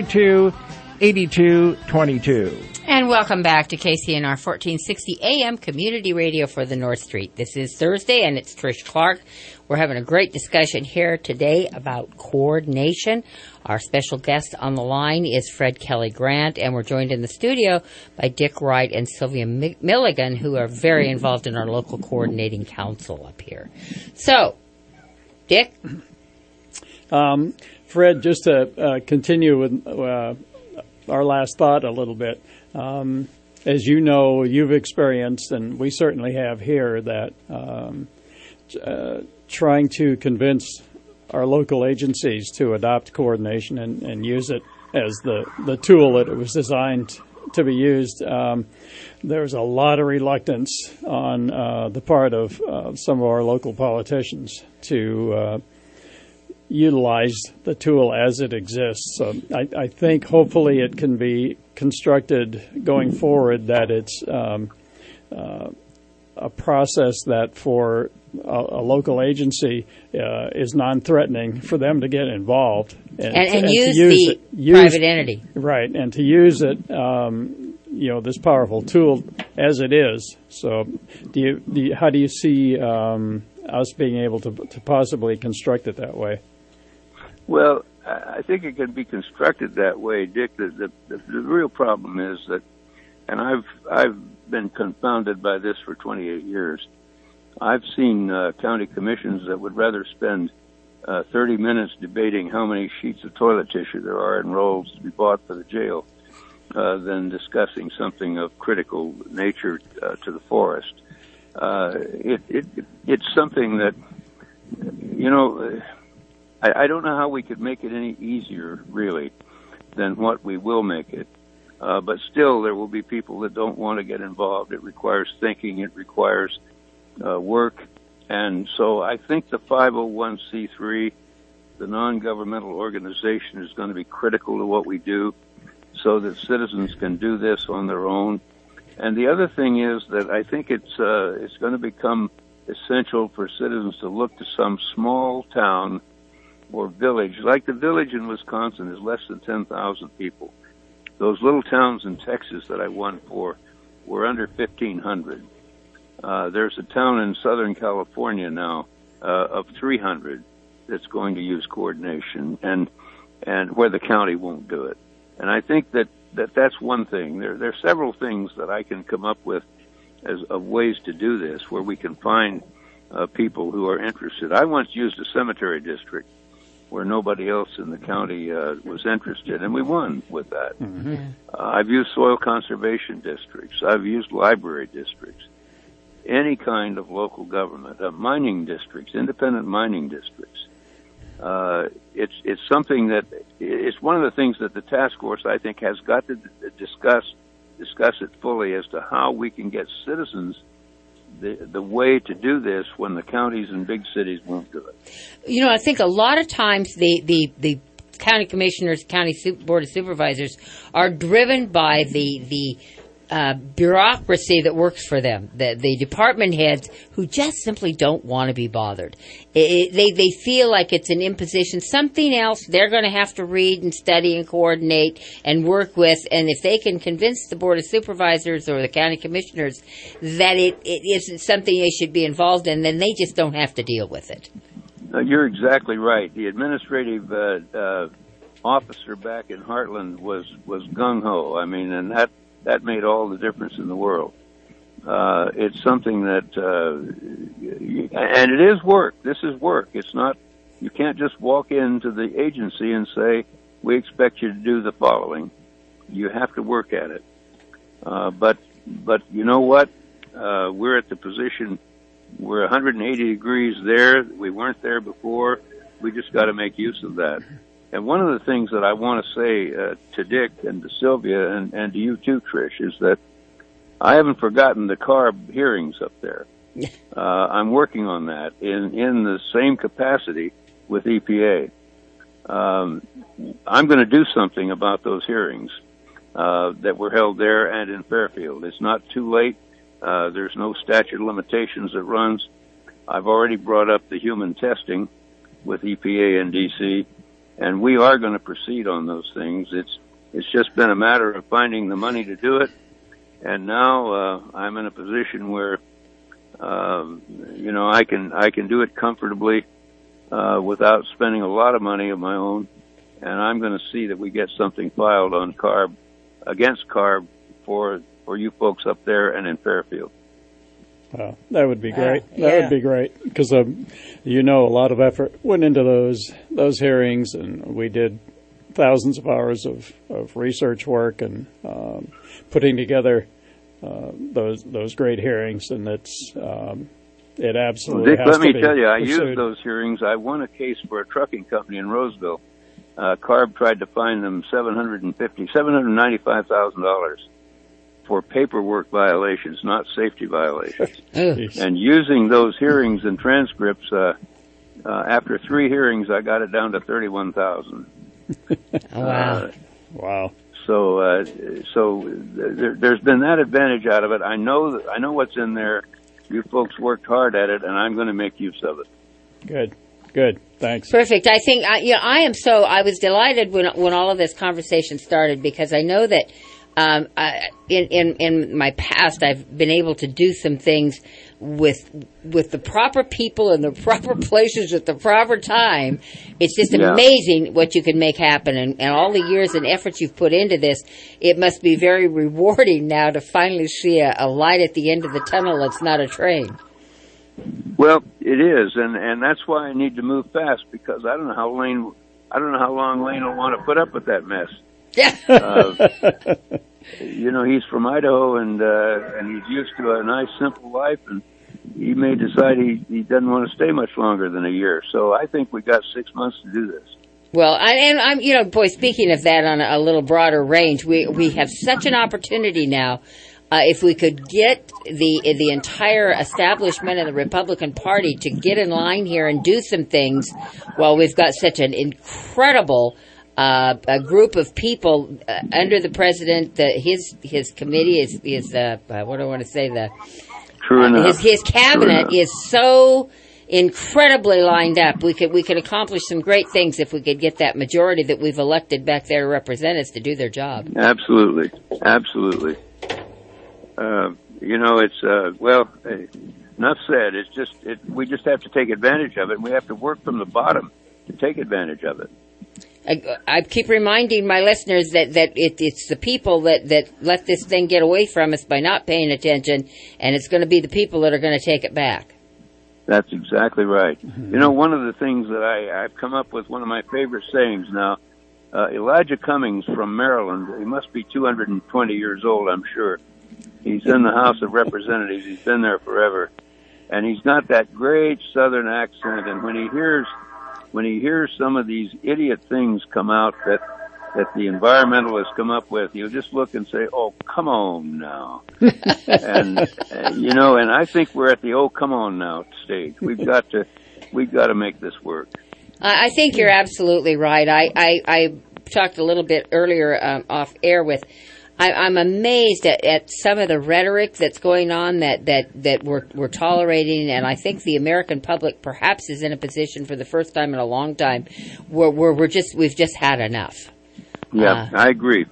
222-8222. And welcome back to KCNR 1460 AM Community Radio for the North Street. This is Thursday, and it's Trish Clark. We're having a great discussion here today about coordination. Our special guest on the line is Fred Kelly Grant, and we're joined in the studio by Dick Wright and Sylvia Milligan, who are very involved in our local coordinating council up here. So, Dick? Fred, just to continue with our last thought a little bit. As you know, you've experienced, and we certainly have here, that trying to convince our local agencies to adopt coordination and use it as the tool that it was designed to be used, there's a lot of reluctance on the part of some of our local politicians to utilize the tool as it exists. So I think hopefully it can be constructed going forward that it's a process that for a local agency is non-threatening for them to get involved and use the private entity, right? And to use it, this powerful tool as it is. So, how do you see us being able to possibly construct it that way? Well, I think it can be constructed that way, Dick. The real problem is that, and I've been confounded by this for 28 years. I've seen county commissions that would rather spend 30 minutes debating how many sheets of toilet tissue there are in rolls to be bought for the jail than discussing something of critical nature to the forest. It's something that, I don't know how we could make it any easier, really, than what we will make it. But still, there will be people that don't want to get involved. It requires thinking. It requires work. And so I think the 501c3, the non-governmental organization, is going to be critical to what we do so that citizens can do this on their own. And the other thing is that I think it's going to become essential for citizens to look to some small town or village, like the village in Wisconsin is less than 10,000 people. Those little towns in Texas that I won for were under 1,500. There's a town in Southern California now of 300 that's going to use coordination, and where the county won't do it. And I think that's one thing. There are several things that I can come up with as of ways to do this, where we can find people who are interested. I once used a cemetery district where nobody else in the county was interested, and we won with that. Mm-hmm. I've used soil conservation districts. I've used library districts. Any kind of local government, mining districts, independent mining districts. It's something that it's one of the things that the task force, I think, has got to discuss it fully as to how we can get citizens the way to do this when the counties and big cities won't do it. You know, I think a lot of times the county commissioners, county board of supervisors are driven by the bureaucracy that works for them, the department heads who just simply don't want to be bothered. They feel like it's an imposition, something else they're going to have to read and study and coordinate and work with, and if they can convince the board of supervisors or the county commissioners that it isn't something they should be involved in, then they just don't have to deal with it. You're exactly right. The administrative officer back in Heartland was gung-ho. I mean, and that made all the difference in the world. It's something that, and it is work. This is work. It's not, you can't just walk into the agency and say, we expect you to do the following. You have to work at it. But you know what? We're at the position, we're 180 degrees there. We weren't there before. We just got to make use of that. And one of the things that I want to say to Dick and to Sylvia and to you too, Trish, is that I haven't forgotten the CARB hearings up there. I'm working on that in the same capacity with EPA. I'm going to do something about those hearings that were held there and in Fairfield. It's not too late. There's no statute of limitations that runs. I've already brought up the human testing with EPA and DC. And we are going to proceed on those things. It's just been a matter of finding the money to do it. And now I'm in a position where I can do it comfortably without spending a lot of money of my own. And I'm going to see that we get something filed on CARB against CARB for you folks up there and in Fairfield. That would be great. That would be great because, a lot of effort went into those hearings, and we did thousands of hours of research work and putting together those great hearings, and it's it absolutely Dick, has let me to be tell you, I pursued. used those hearings. I won a case for a trucking company in Roseville. CARB tried to fine them $795,000. For paperwork violations, not safety violations. And using those hearings and transcripts, after 3 hearings, I got it down to $31,000. Wow. So there's been that advantage out of it. I know what's in there. You folks worked hard at it, and I'm going to make use of it. Good. Thanks. Perfect. I think I was delighted when all of this conversation started, because I know that in my past, I've been able to do some things with the proper people in the proper places at the proper time. It's just amazing what you can make happen, and all the years and efforts you've put into this. It must be very rewarding now to finally see a light at the end of the tunnel that's not a train. Well, it is, and that's why I need to move fast, because I don't know how long Lane will want to put up with that mess. He's from Idaho, and he's used to a nice, simple life, and he may decide he doesn't want to stay much longer than a year. So I think we got 6 months to do this. Well, and I'm, speaking of that on a little broader range, we have such an opportunity now. If we could get the entire establishment of the Republican Party to get in line here and do some things, while we've got such an incredible a group of people under the president, his committee is what do I want to say, True enough. His cabinet is so incredibly lined up. We could accomplish some great things if we could get that majority that we've elected back there to represent us to do their job. Absolutely. It's enough said. It's just we just have to take advantage of it, and we have to work from the bottom to take advantage of it. I keep reminding my listeners that it's the people that let this thing get away from us by not paying attention, and it's going to be the people that are going to take it back. That's exactly right. Mm-hmm. One of the things that I've come up with, one of my favorite sayings now, Elijah Cummings from Maryland, he must be 220 years old, I'm sure. He's in the House of Representatives. He's been there forever. And he's got that great Southern accent, and when he hears some of these idiot things come out that the environmentalists come up with, he'll just look and say, "Oh, come on now." and I think we're at the "oh, come on now" stage. We've got to make this work. I think you're absolutely right. I talked a little bit earlier off air with. I'm amazed at some of the rhetoric that's going on that we're tolerating, and I think the American public perhaps is in a position for the first time in a long time where we've just had enough. Yeah, I agree,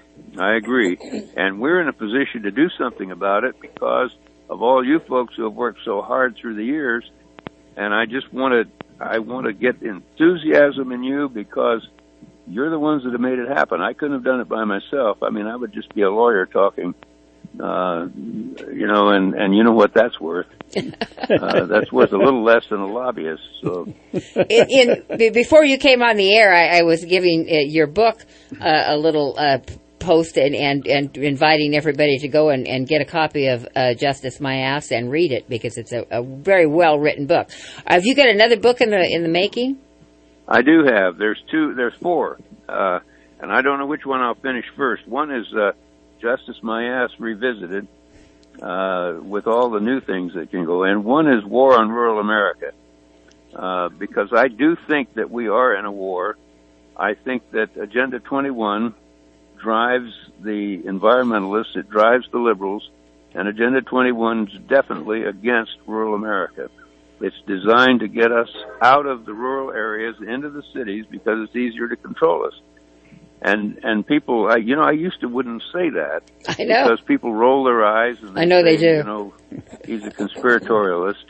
and we're in a position to do something about it because of all you folks who have worked so hard through the years, and I want to get enthusiasm in you because you're the ones that have made it happen. I couldn't have done it by myself. I mean, I would just be a lawyer talking, and you know what that's worth. That's worth a little less than a lobbyist. So, before you came on the air, I was giving your book a little post and inviting everybody to go and get a copy of Justice My Ass and read it because it's a very well written book. Have you got another book in the making? I do have. There's four, and I don't know which one I'll finish first. One is Justice My Ass Revisited, with all the new things that can go in. One is War on Rural America, because I do think that we are in a war. I think that Agenda 21 drives the environmentalists, it drives the liberals, and Agenda 21 is definitely against rural America. It's designed to get us out of the rural areas into the cities because it's easier to control us. And people, I used to wouldn't say that. I know. Because people roll their eyes. And I know say, they do. He's a conspiratorialist.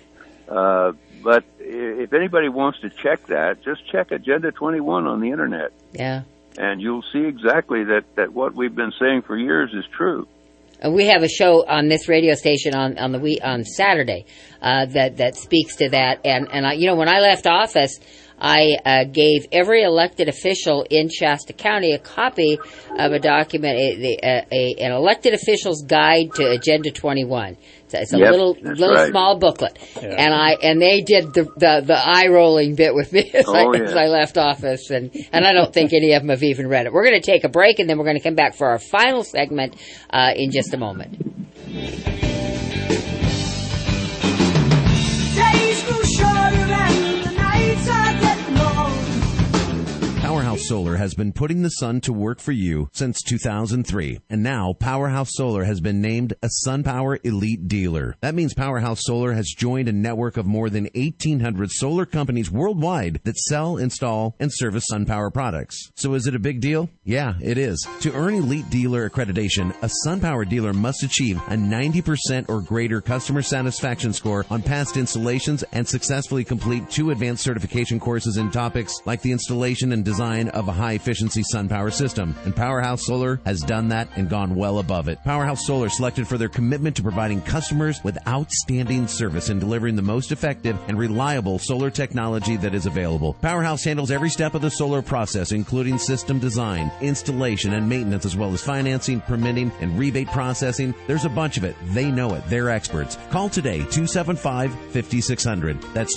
But if anybody wants to check that, just check Agenda 21 on the Internet. Yeah. And you'll see exactly that what we've been saying for years is true. We have a show on this radio station on Saturday that speaks to that. And when I left office, I gave every elected official in Shasta County a copy of a document, an elected official's guide to Agenda 21. It's a little right. Small booklet, yeah. and they did the eye rolling bit with me as I left office, and I don't think any of them have even read it. We're going to take a break, and then we're going to come back for our final segment in just a moment. Days grow shorter and the nights are getting long. Powerhouse Solar has been putting the sun to work for you since 2003. And now Powerhouse Solar has been named a SunPower Elite Dealer. That means Powerhouse Solar has joined a network of more than 1,800 solar companies worldwide that sell, install, and service SunPower products. So is it a big deal? Yeah, it is. To earn Elite Dealer accreditation, a SunPower dealer must achieve a 90% or greater customer satisfaction score on past installations and successfully complete 2 advanced certification courses in topics like the installation and design of a high-efficiency SunPower system. And Powerhouse Solar has done that and gone well above it. Powerhouse Solar selected for their commitment to providing customers with outstanding service and delivering the most effective and reliable solar technology that is available. Powerhouse handles every step of the solar process, including system design, installation, and maintenance, as well as financing, permitting, and rebate processing. There's a bunch of it. They know it. They're experts. Call today, 275-5600. That's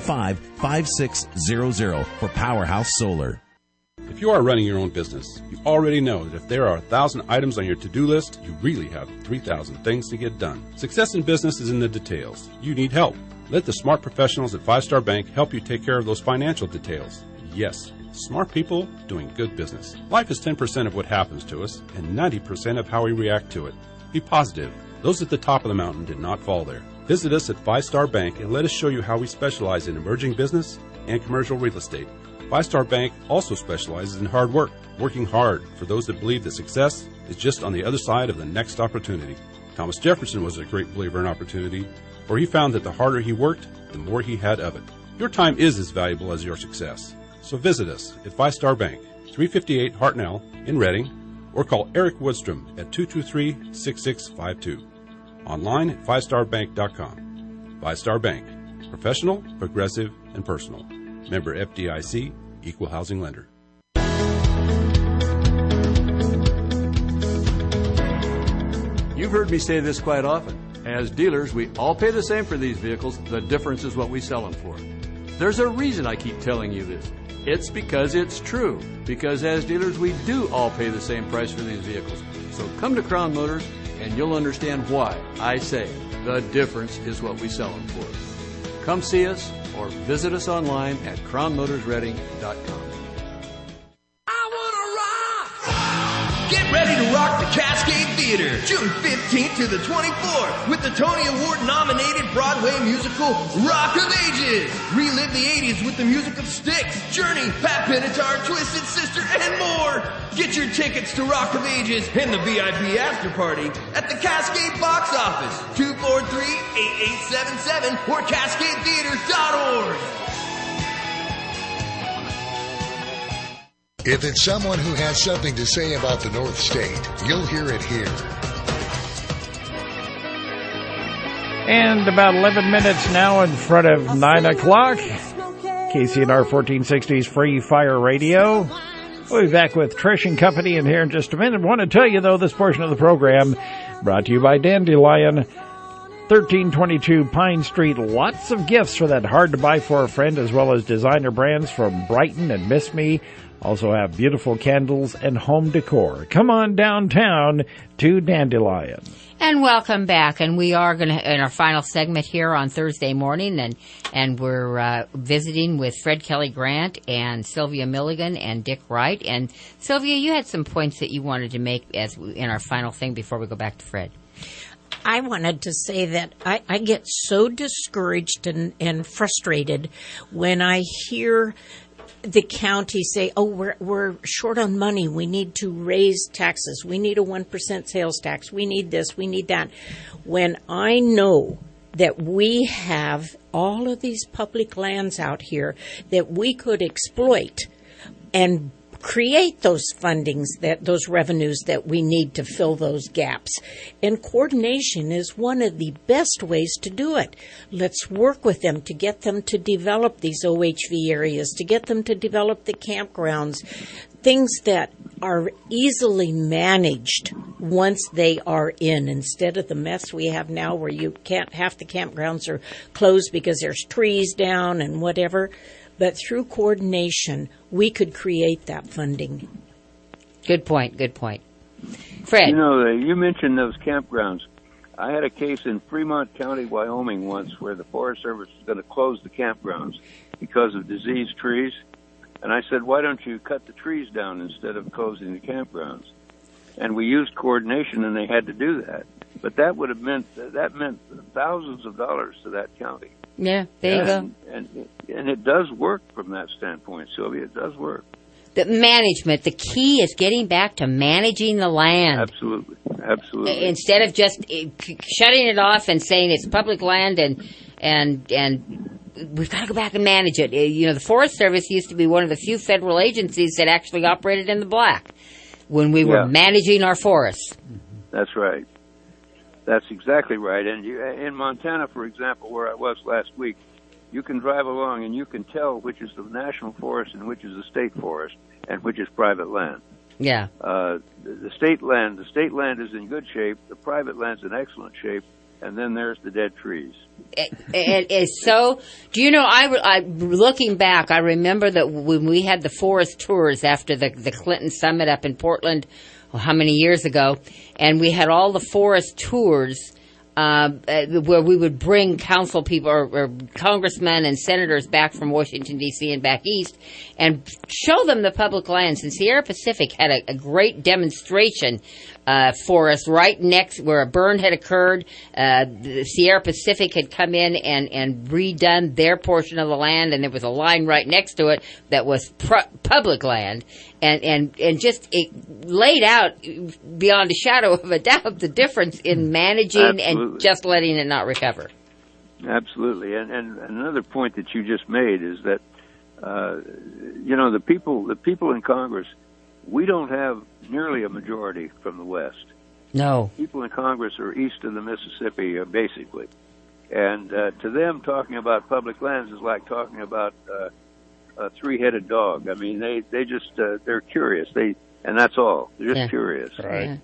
275-5600 for Powerhouse Solar. If you are running your own business, you already know that if there are 1,000 items on your to-do list, you really have 3,000 things to get done. Success in business is in the details. You need help. Let the smart professionals at 5 Star Bank help you take care of those financial details. Yes, smart people doing good business. Life is 10% of what happens to us and 90% of how we react to it. Be positive. Those at the top of the mountain did not fall there. Visit us at 5 Star Bank and let us show you how we specialize in emerging business and commercial real estate. 5 Star Bank also specializes in hard work, working hard for those that believe that success is just on the other side of the next opportunity. Thomas Jefferson was a great believer in opportunity, for he found that the harder he worked, the more he had of it. Your time is as valuable as your success. So visit us at 5 Star Bank, 358 Hartnell in Reading, or call Eric Woodstrom at 223-6652. Online at 5starbank.com. 5 Star Bank. Professional, progressive, and personal. Member FDIC, Equal Housing Lender. You've heard me say this quite often. As dealers, we all pay the same for these vehicles. The difference is what we sell them for. There's a reason I keep telling you this. It's because it's true. Because as dealers, we do all pay the same price for these vehicles. So come to Crown Motors and you'll understand why I say the difference is what we sell them for. Come see us or visit us online at crownmotorsreading.com. Get ready to rock the Cascade Theater, June 15th to the 24th, with the Tony Award-nominated Broadway musical Rock of Ages. Relive the 80s with the music of Styx, Journey, Pat Benatar, Twisted Sister, and more. Get your tickets to Rock of Ages and the VIP after party at the Cascade box office, 243-8877 or cascadetheater.org. If it's someone who has something to say about the North State, you'll hear it here. And about 11 minutes now in front of 9 o'clock. KCNR 1460's Free Fire Radio. We'll be back with Trish and Company in here in just a minute. I want to tell you, though, this portion of the program brought to you by Dandelion, 1322 Pine Street. Lots of gifts for that hard-to-buy for a friend, as well as designer brands from Brighton and Miss Me. Also have beautiful candles and home decor. Come on downtown to Dandelion. And welcome back. And we are going to, in our final segment here on Thursday morning, and we're visiting with Fred Kelly Grant and Sylvia Milligan and Dick Wright. And Sylvia, you had some points that you wanted to make in our final thing before we go back to Fred. I wanted to say that I get so discouraged and frustrated when I hear the county say, oh, we're short on money. We need to raise taxes. We need a 1% sales tax. We need this. We need that. When I know that we have all of these public lands out here that we could exploit and create those fundings, those revenues that we need to fill those gaps. And coordination is one of the best ways to do it. Let's work with them to get them to develop these OHV areas, to get them to develop the campgrounds, things that are easily managed once they are in, instead of the mess we have now where half the campgrounds are closed because there's trees down and whatever. But through coordination, we could create that funding. Good point. Fred. You know, you mentioned those campgrounds. I had a case in Fremont County, Wyoming once where the Forest Service was going to close the campgrounds because of diseased trees. And I said, why don't you cut the trees down instead of closing the campgrounds? And we used coordination, and they had to do that. But that meant thousands of dollars to that county. Yeah, there you go. And it does work from that standpoint, Sylvia. It does work. The management, the key is getting back to managing the land. Absolutely. Instead of just shutting it off and saying it's public land and we've got to go back and manage it. You know, the Forest Service used to be one of the few federal agencies that actually operated in the black when we were managing our forests. That's right. That's exactly right. And in Montana, for example, where I was last week, you can drive along and you can tell which is the national forest and which is the state forest and which is private land. Yeah. The state land is in good shape. The private land's in excellent shape. And then there's the dead trees. It is so. Do you know? I looking back, I remember that when we had the forest tours after the Clinton summit up in Portland, how many years ago, and we had all the forest tours where we would bring council people or congressmen and senators back from Washington, D.C. and back east and show them the public lands. And Sierra Pacific had a great demonstration forest right next where a burn had occurred. The Sierra Pacific had come in and redone their portion of the land, and there was a line right next to it that was public land, and just it laid out beyond a shadow of a doubt the difference in managing and just letting it not recover. Absolutely, and another point that you just made is that the people in Congress, we don't have nearly a majority from the West. No. People in Congress are east of the Mississippi, basically. And to them, talking about public lands is like talking about a three-headed dog. I mean, they just, they're curious. And that's all. They're just curious. Right.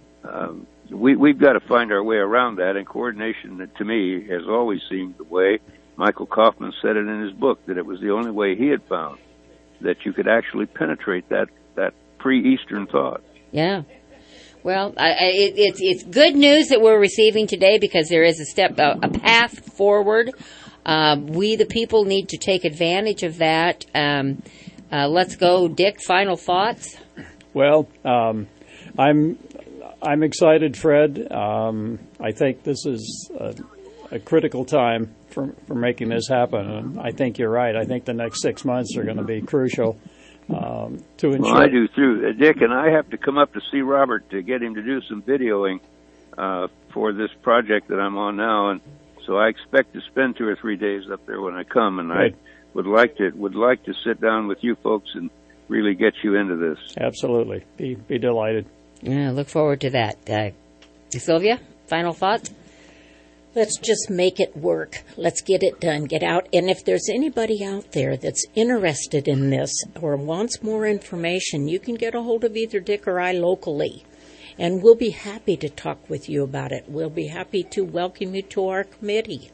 We've got to find our way around that, and coordination, to me, has always seemed the way. Michael Kaufman said it in his book, that it was the only way he had found that you could actually penetrate that pre-Eastern thought. Yeah. Well, it's good news that we're receiving today, because there is a path forward. We, the people, need to take advantage of that. Let's go, Dick. Final thoughts. Well, I'm excited, Fred. I think this is a critical time for making this happen. And I think you're right. I think the next 6 months are going to be crucial. To ensure. Well, I do too, Dick, and I have to come up to see Robert to get him to do some videoing for this project that I'm on now, and so I expect to spend 2 or 3 days up there when I come, and Good. I would like to sit down with you folks and really get you into this. Absolutely, be delighted. Yeah, look forward to that. Sylvia, final thoughts? Let's just make it work. Let's get it done. Get out. And if there's anybody out there that's interested in this or wants more information, you can get a hold of either Dick or I locally. And we'll be happy to talk with you about it. We'll be happy to welcome you to our committee.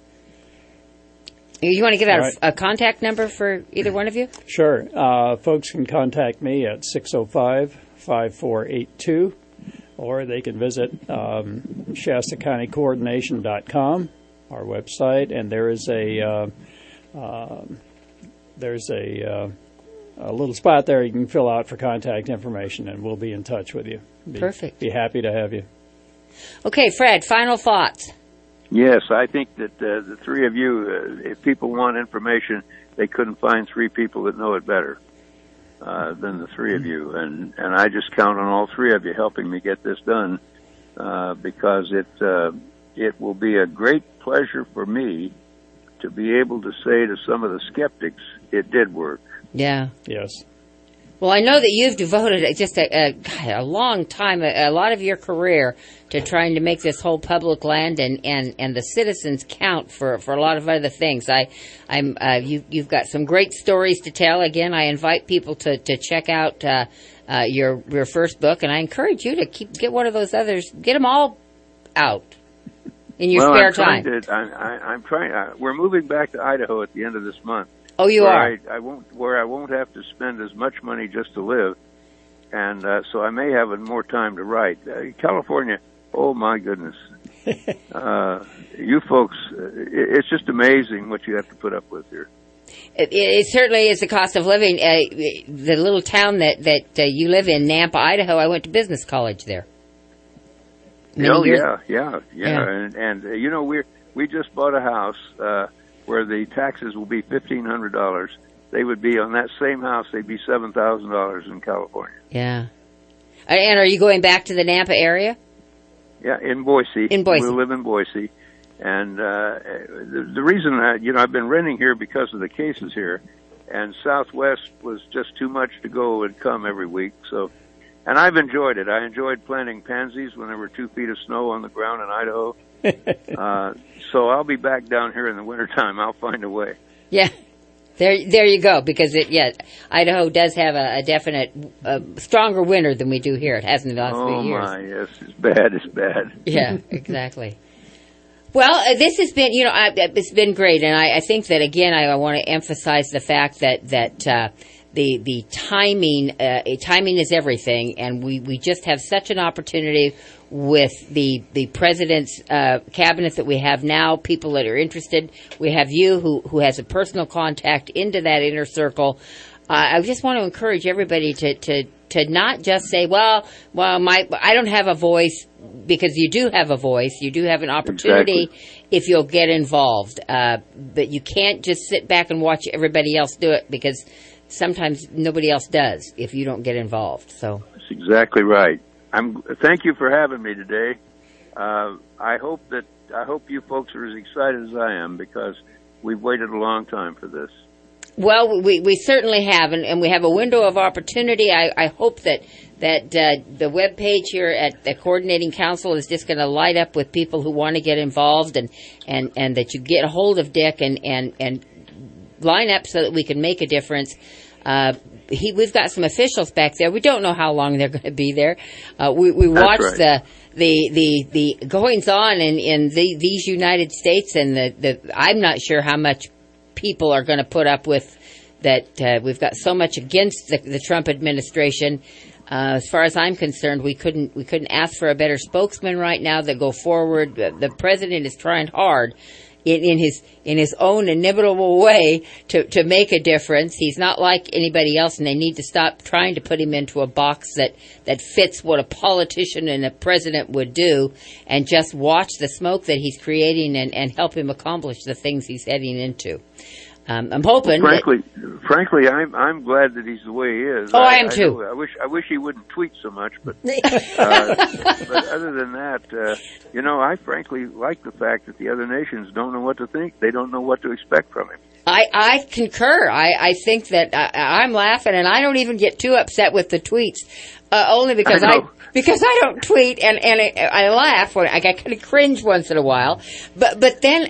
You want to give out Right. a contact number for either one of you? Sure. Folks can contact me at 605-5482. Or they can visit ShastaCountyCoordination.com, our website, and there is a little spot there you can fill out for contact information, and we'll be in touch with you. Perfect. Be happy to have you. Okay, Fred, final thoughts. Yes, I think that the three of you, if people want information, they couldn't find 3 people that know it better than the 3 of you, and I just count on all 3 of you helping me get this done, because it will be a great pleasure for me to be able to say to some of the skeptics, it did work. Yeah. Yes. Well, I know that you've devoted just a long time, a lot of your career to trying to make this whole public land and the citizens count for a lot of other things. You've got some great stories to tell. Again, I invite people to check out your first book, and I encourage you to get one of those others. Get them all out in your spare time. I'm trying. We're moving back to Idaho at the end of this month. Oh, you are? I won't have to spend as much money just to live, and so I may have more time to write. California, oh my goodness, you folks, it's just amazing what you have to put up with here. It certainly is the cost of living. The little town that you live in, Nampa, Idaho, I went to business college there. Yeah. And you know, we just bought a house where the taxes will be $1,500. They would be on that same house. They'd be $7,000 in California. Yeah. And are you going back to the Nampa area? Yeah, in Boise. In Boise. We live in Boise. And the reason I've been renting here because of the cases here, and Southwest was just too much to go and come every week. So, and I've enjoyed it. I enjoyed planting pansies when there were 2 feet of snow on the ground in Idaho. So I'll be back down here in the wintertime. I'll find a way. Yeah. There you go. Because Idaho does have a definite stronger winter than we do here. It has in the last few years. Oh my, yes, it's bad. Yeah, exactly. Well, this has been, it's been great, and I think that again, I want to emphasize the fact that the timing is everything, and we just have such an opportunity with the president's cabinet that we have now, people that are interested. We have you who has a personal contact into that inner circle. I just want to encourage everybody to to not just say, well, I don't have a voice, because you do have a voice. You do have an opportunity if you'll get involved. But you can't just sit back and watch everybody else do it, because sometimes nobody else does if you don't get involved. So that's exactly right. Thank you for having me today. I hope you folks are as excited as I am, because we've waited a long time for this. Well, we certainly have, and we have a window of opportunity. I hope that the web page here at the Coordinating Council is just going to light up with people who want to get involved, and that you get a hold of Dick and line up so that we can make a difference. We've got some officials back there. We don't know how long they're going to be there. We watched the goings on in these United States, and I'm not sure how much people are going to put up with that. We've got so much against the Trump administration. As far as I'm concerned, we couldn't ask for a better spokesman right now that go forward. The president is trying hard in his own inimitable way to make a difference. He's not like anybody else, and they need to stop trying to put him into a box that fits what a politician and a president would do, and just watch the smoke that he's creating and help him accomplish the things he's heading into. I'm hoping. Frankly, I'm glad that he's the way he is. Oh, I am too. I wish he wouldn't tweet so much, but other than that, I frankly like the fact that the other nations don't know what to think. They don't know what to expect from him. I concur. I think that I'm laughing, and I don't even get too upset with the tweets, only because I don't tweet, and I laugh when I kind of cringe once in a while. But then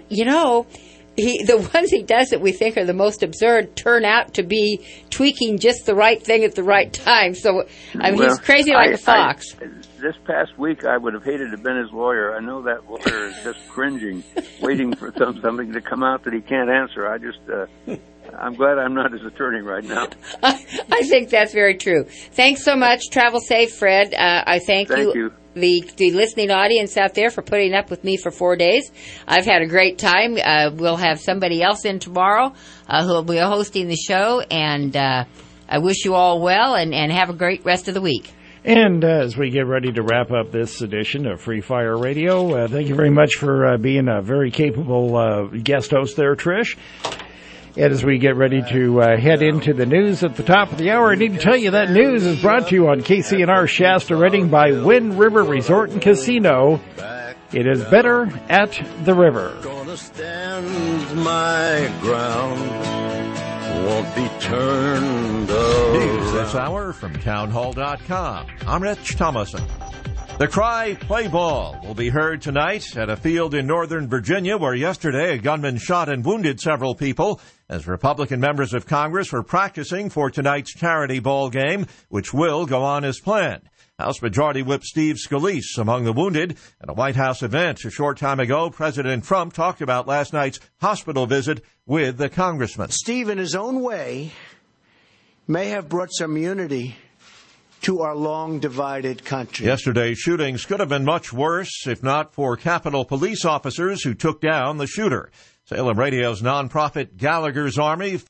the ones he does that we think are the most absurd turn out to be tweaking just the right thing at the right time. So he's crazy like a fox. This past week, I would have hated to have been his lawyer. I know that lawyer is just cringing, waiting for something to come out that he can't answer. I'm glad I'm not his attorney right now. I think that's very true. Thanks so much. Travel safe, Fred. I thank you. The listening audience out there for putting up with me for 4 days. I've had a great time. We'll have somebody else in tomorrow who will be hosting the show, and I wish you all well and have a great rest of the week. And as we get ready to wrap up this edition of Free Fire Radio, thank you very much for being a very capable guest host there, Trish. And as we get ready to head into the news at the top of the hour, I need to tell you that news is brought to you on KCNR Shasta Redding by Wind River Resort and Casino. It is better at the river. Gonna stand my ground, won't be turned around. News this hour from townhall.com. I'm Rich Thomason. The cry, "Play ball," will be heard tonight at a field in Northern Virginia where yesterday a gunman shot and wounded several people as Republican members of Congress were practicing for tonight's charity ball game, which will go on as planned. House Majority Whip Steve Scalise among the wounded. At a White House event a short time ago, President Trump talked about last night's hospital visit with the congressman. Steve, in his own way, may have brought some unity to our long-divided country. Yesterday's shootings could have been much worse if not for Capitol Police officers who took down the shooter. Salem Radio's nonprofit Gallagher's Army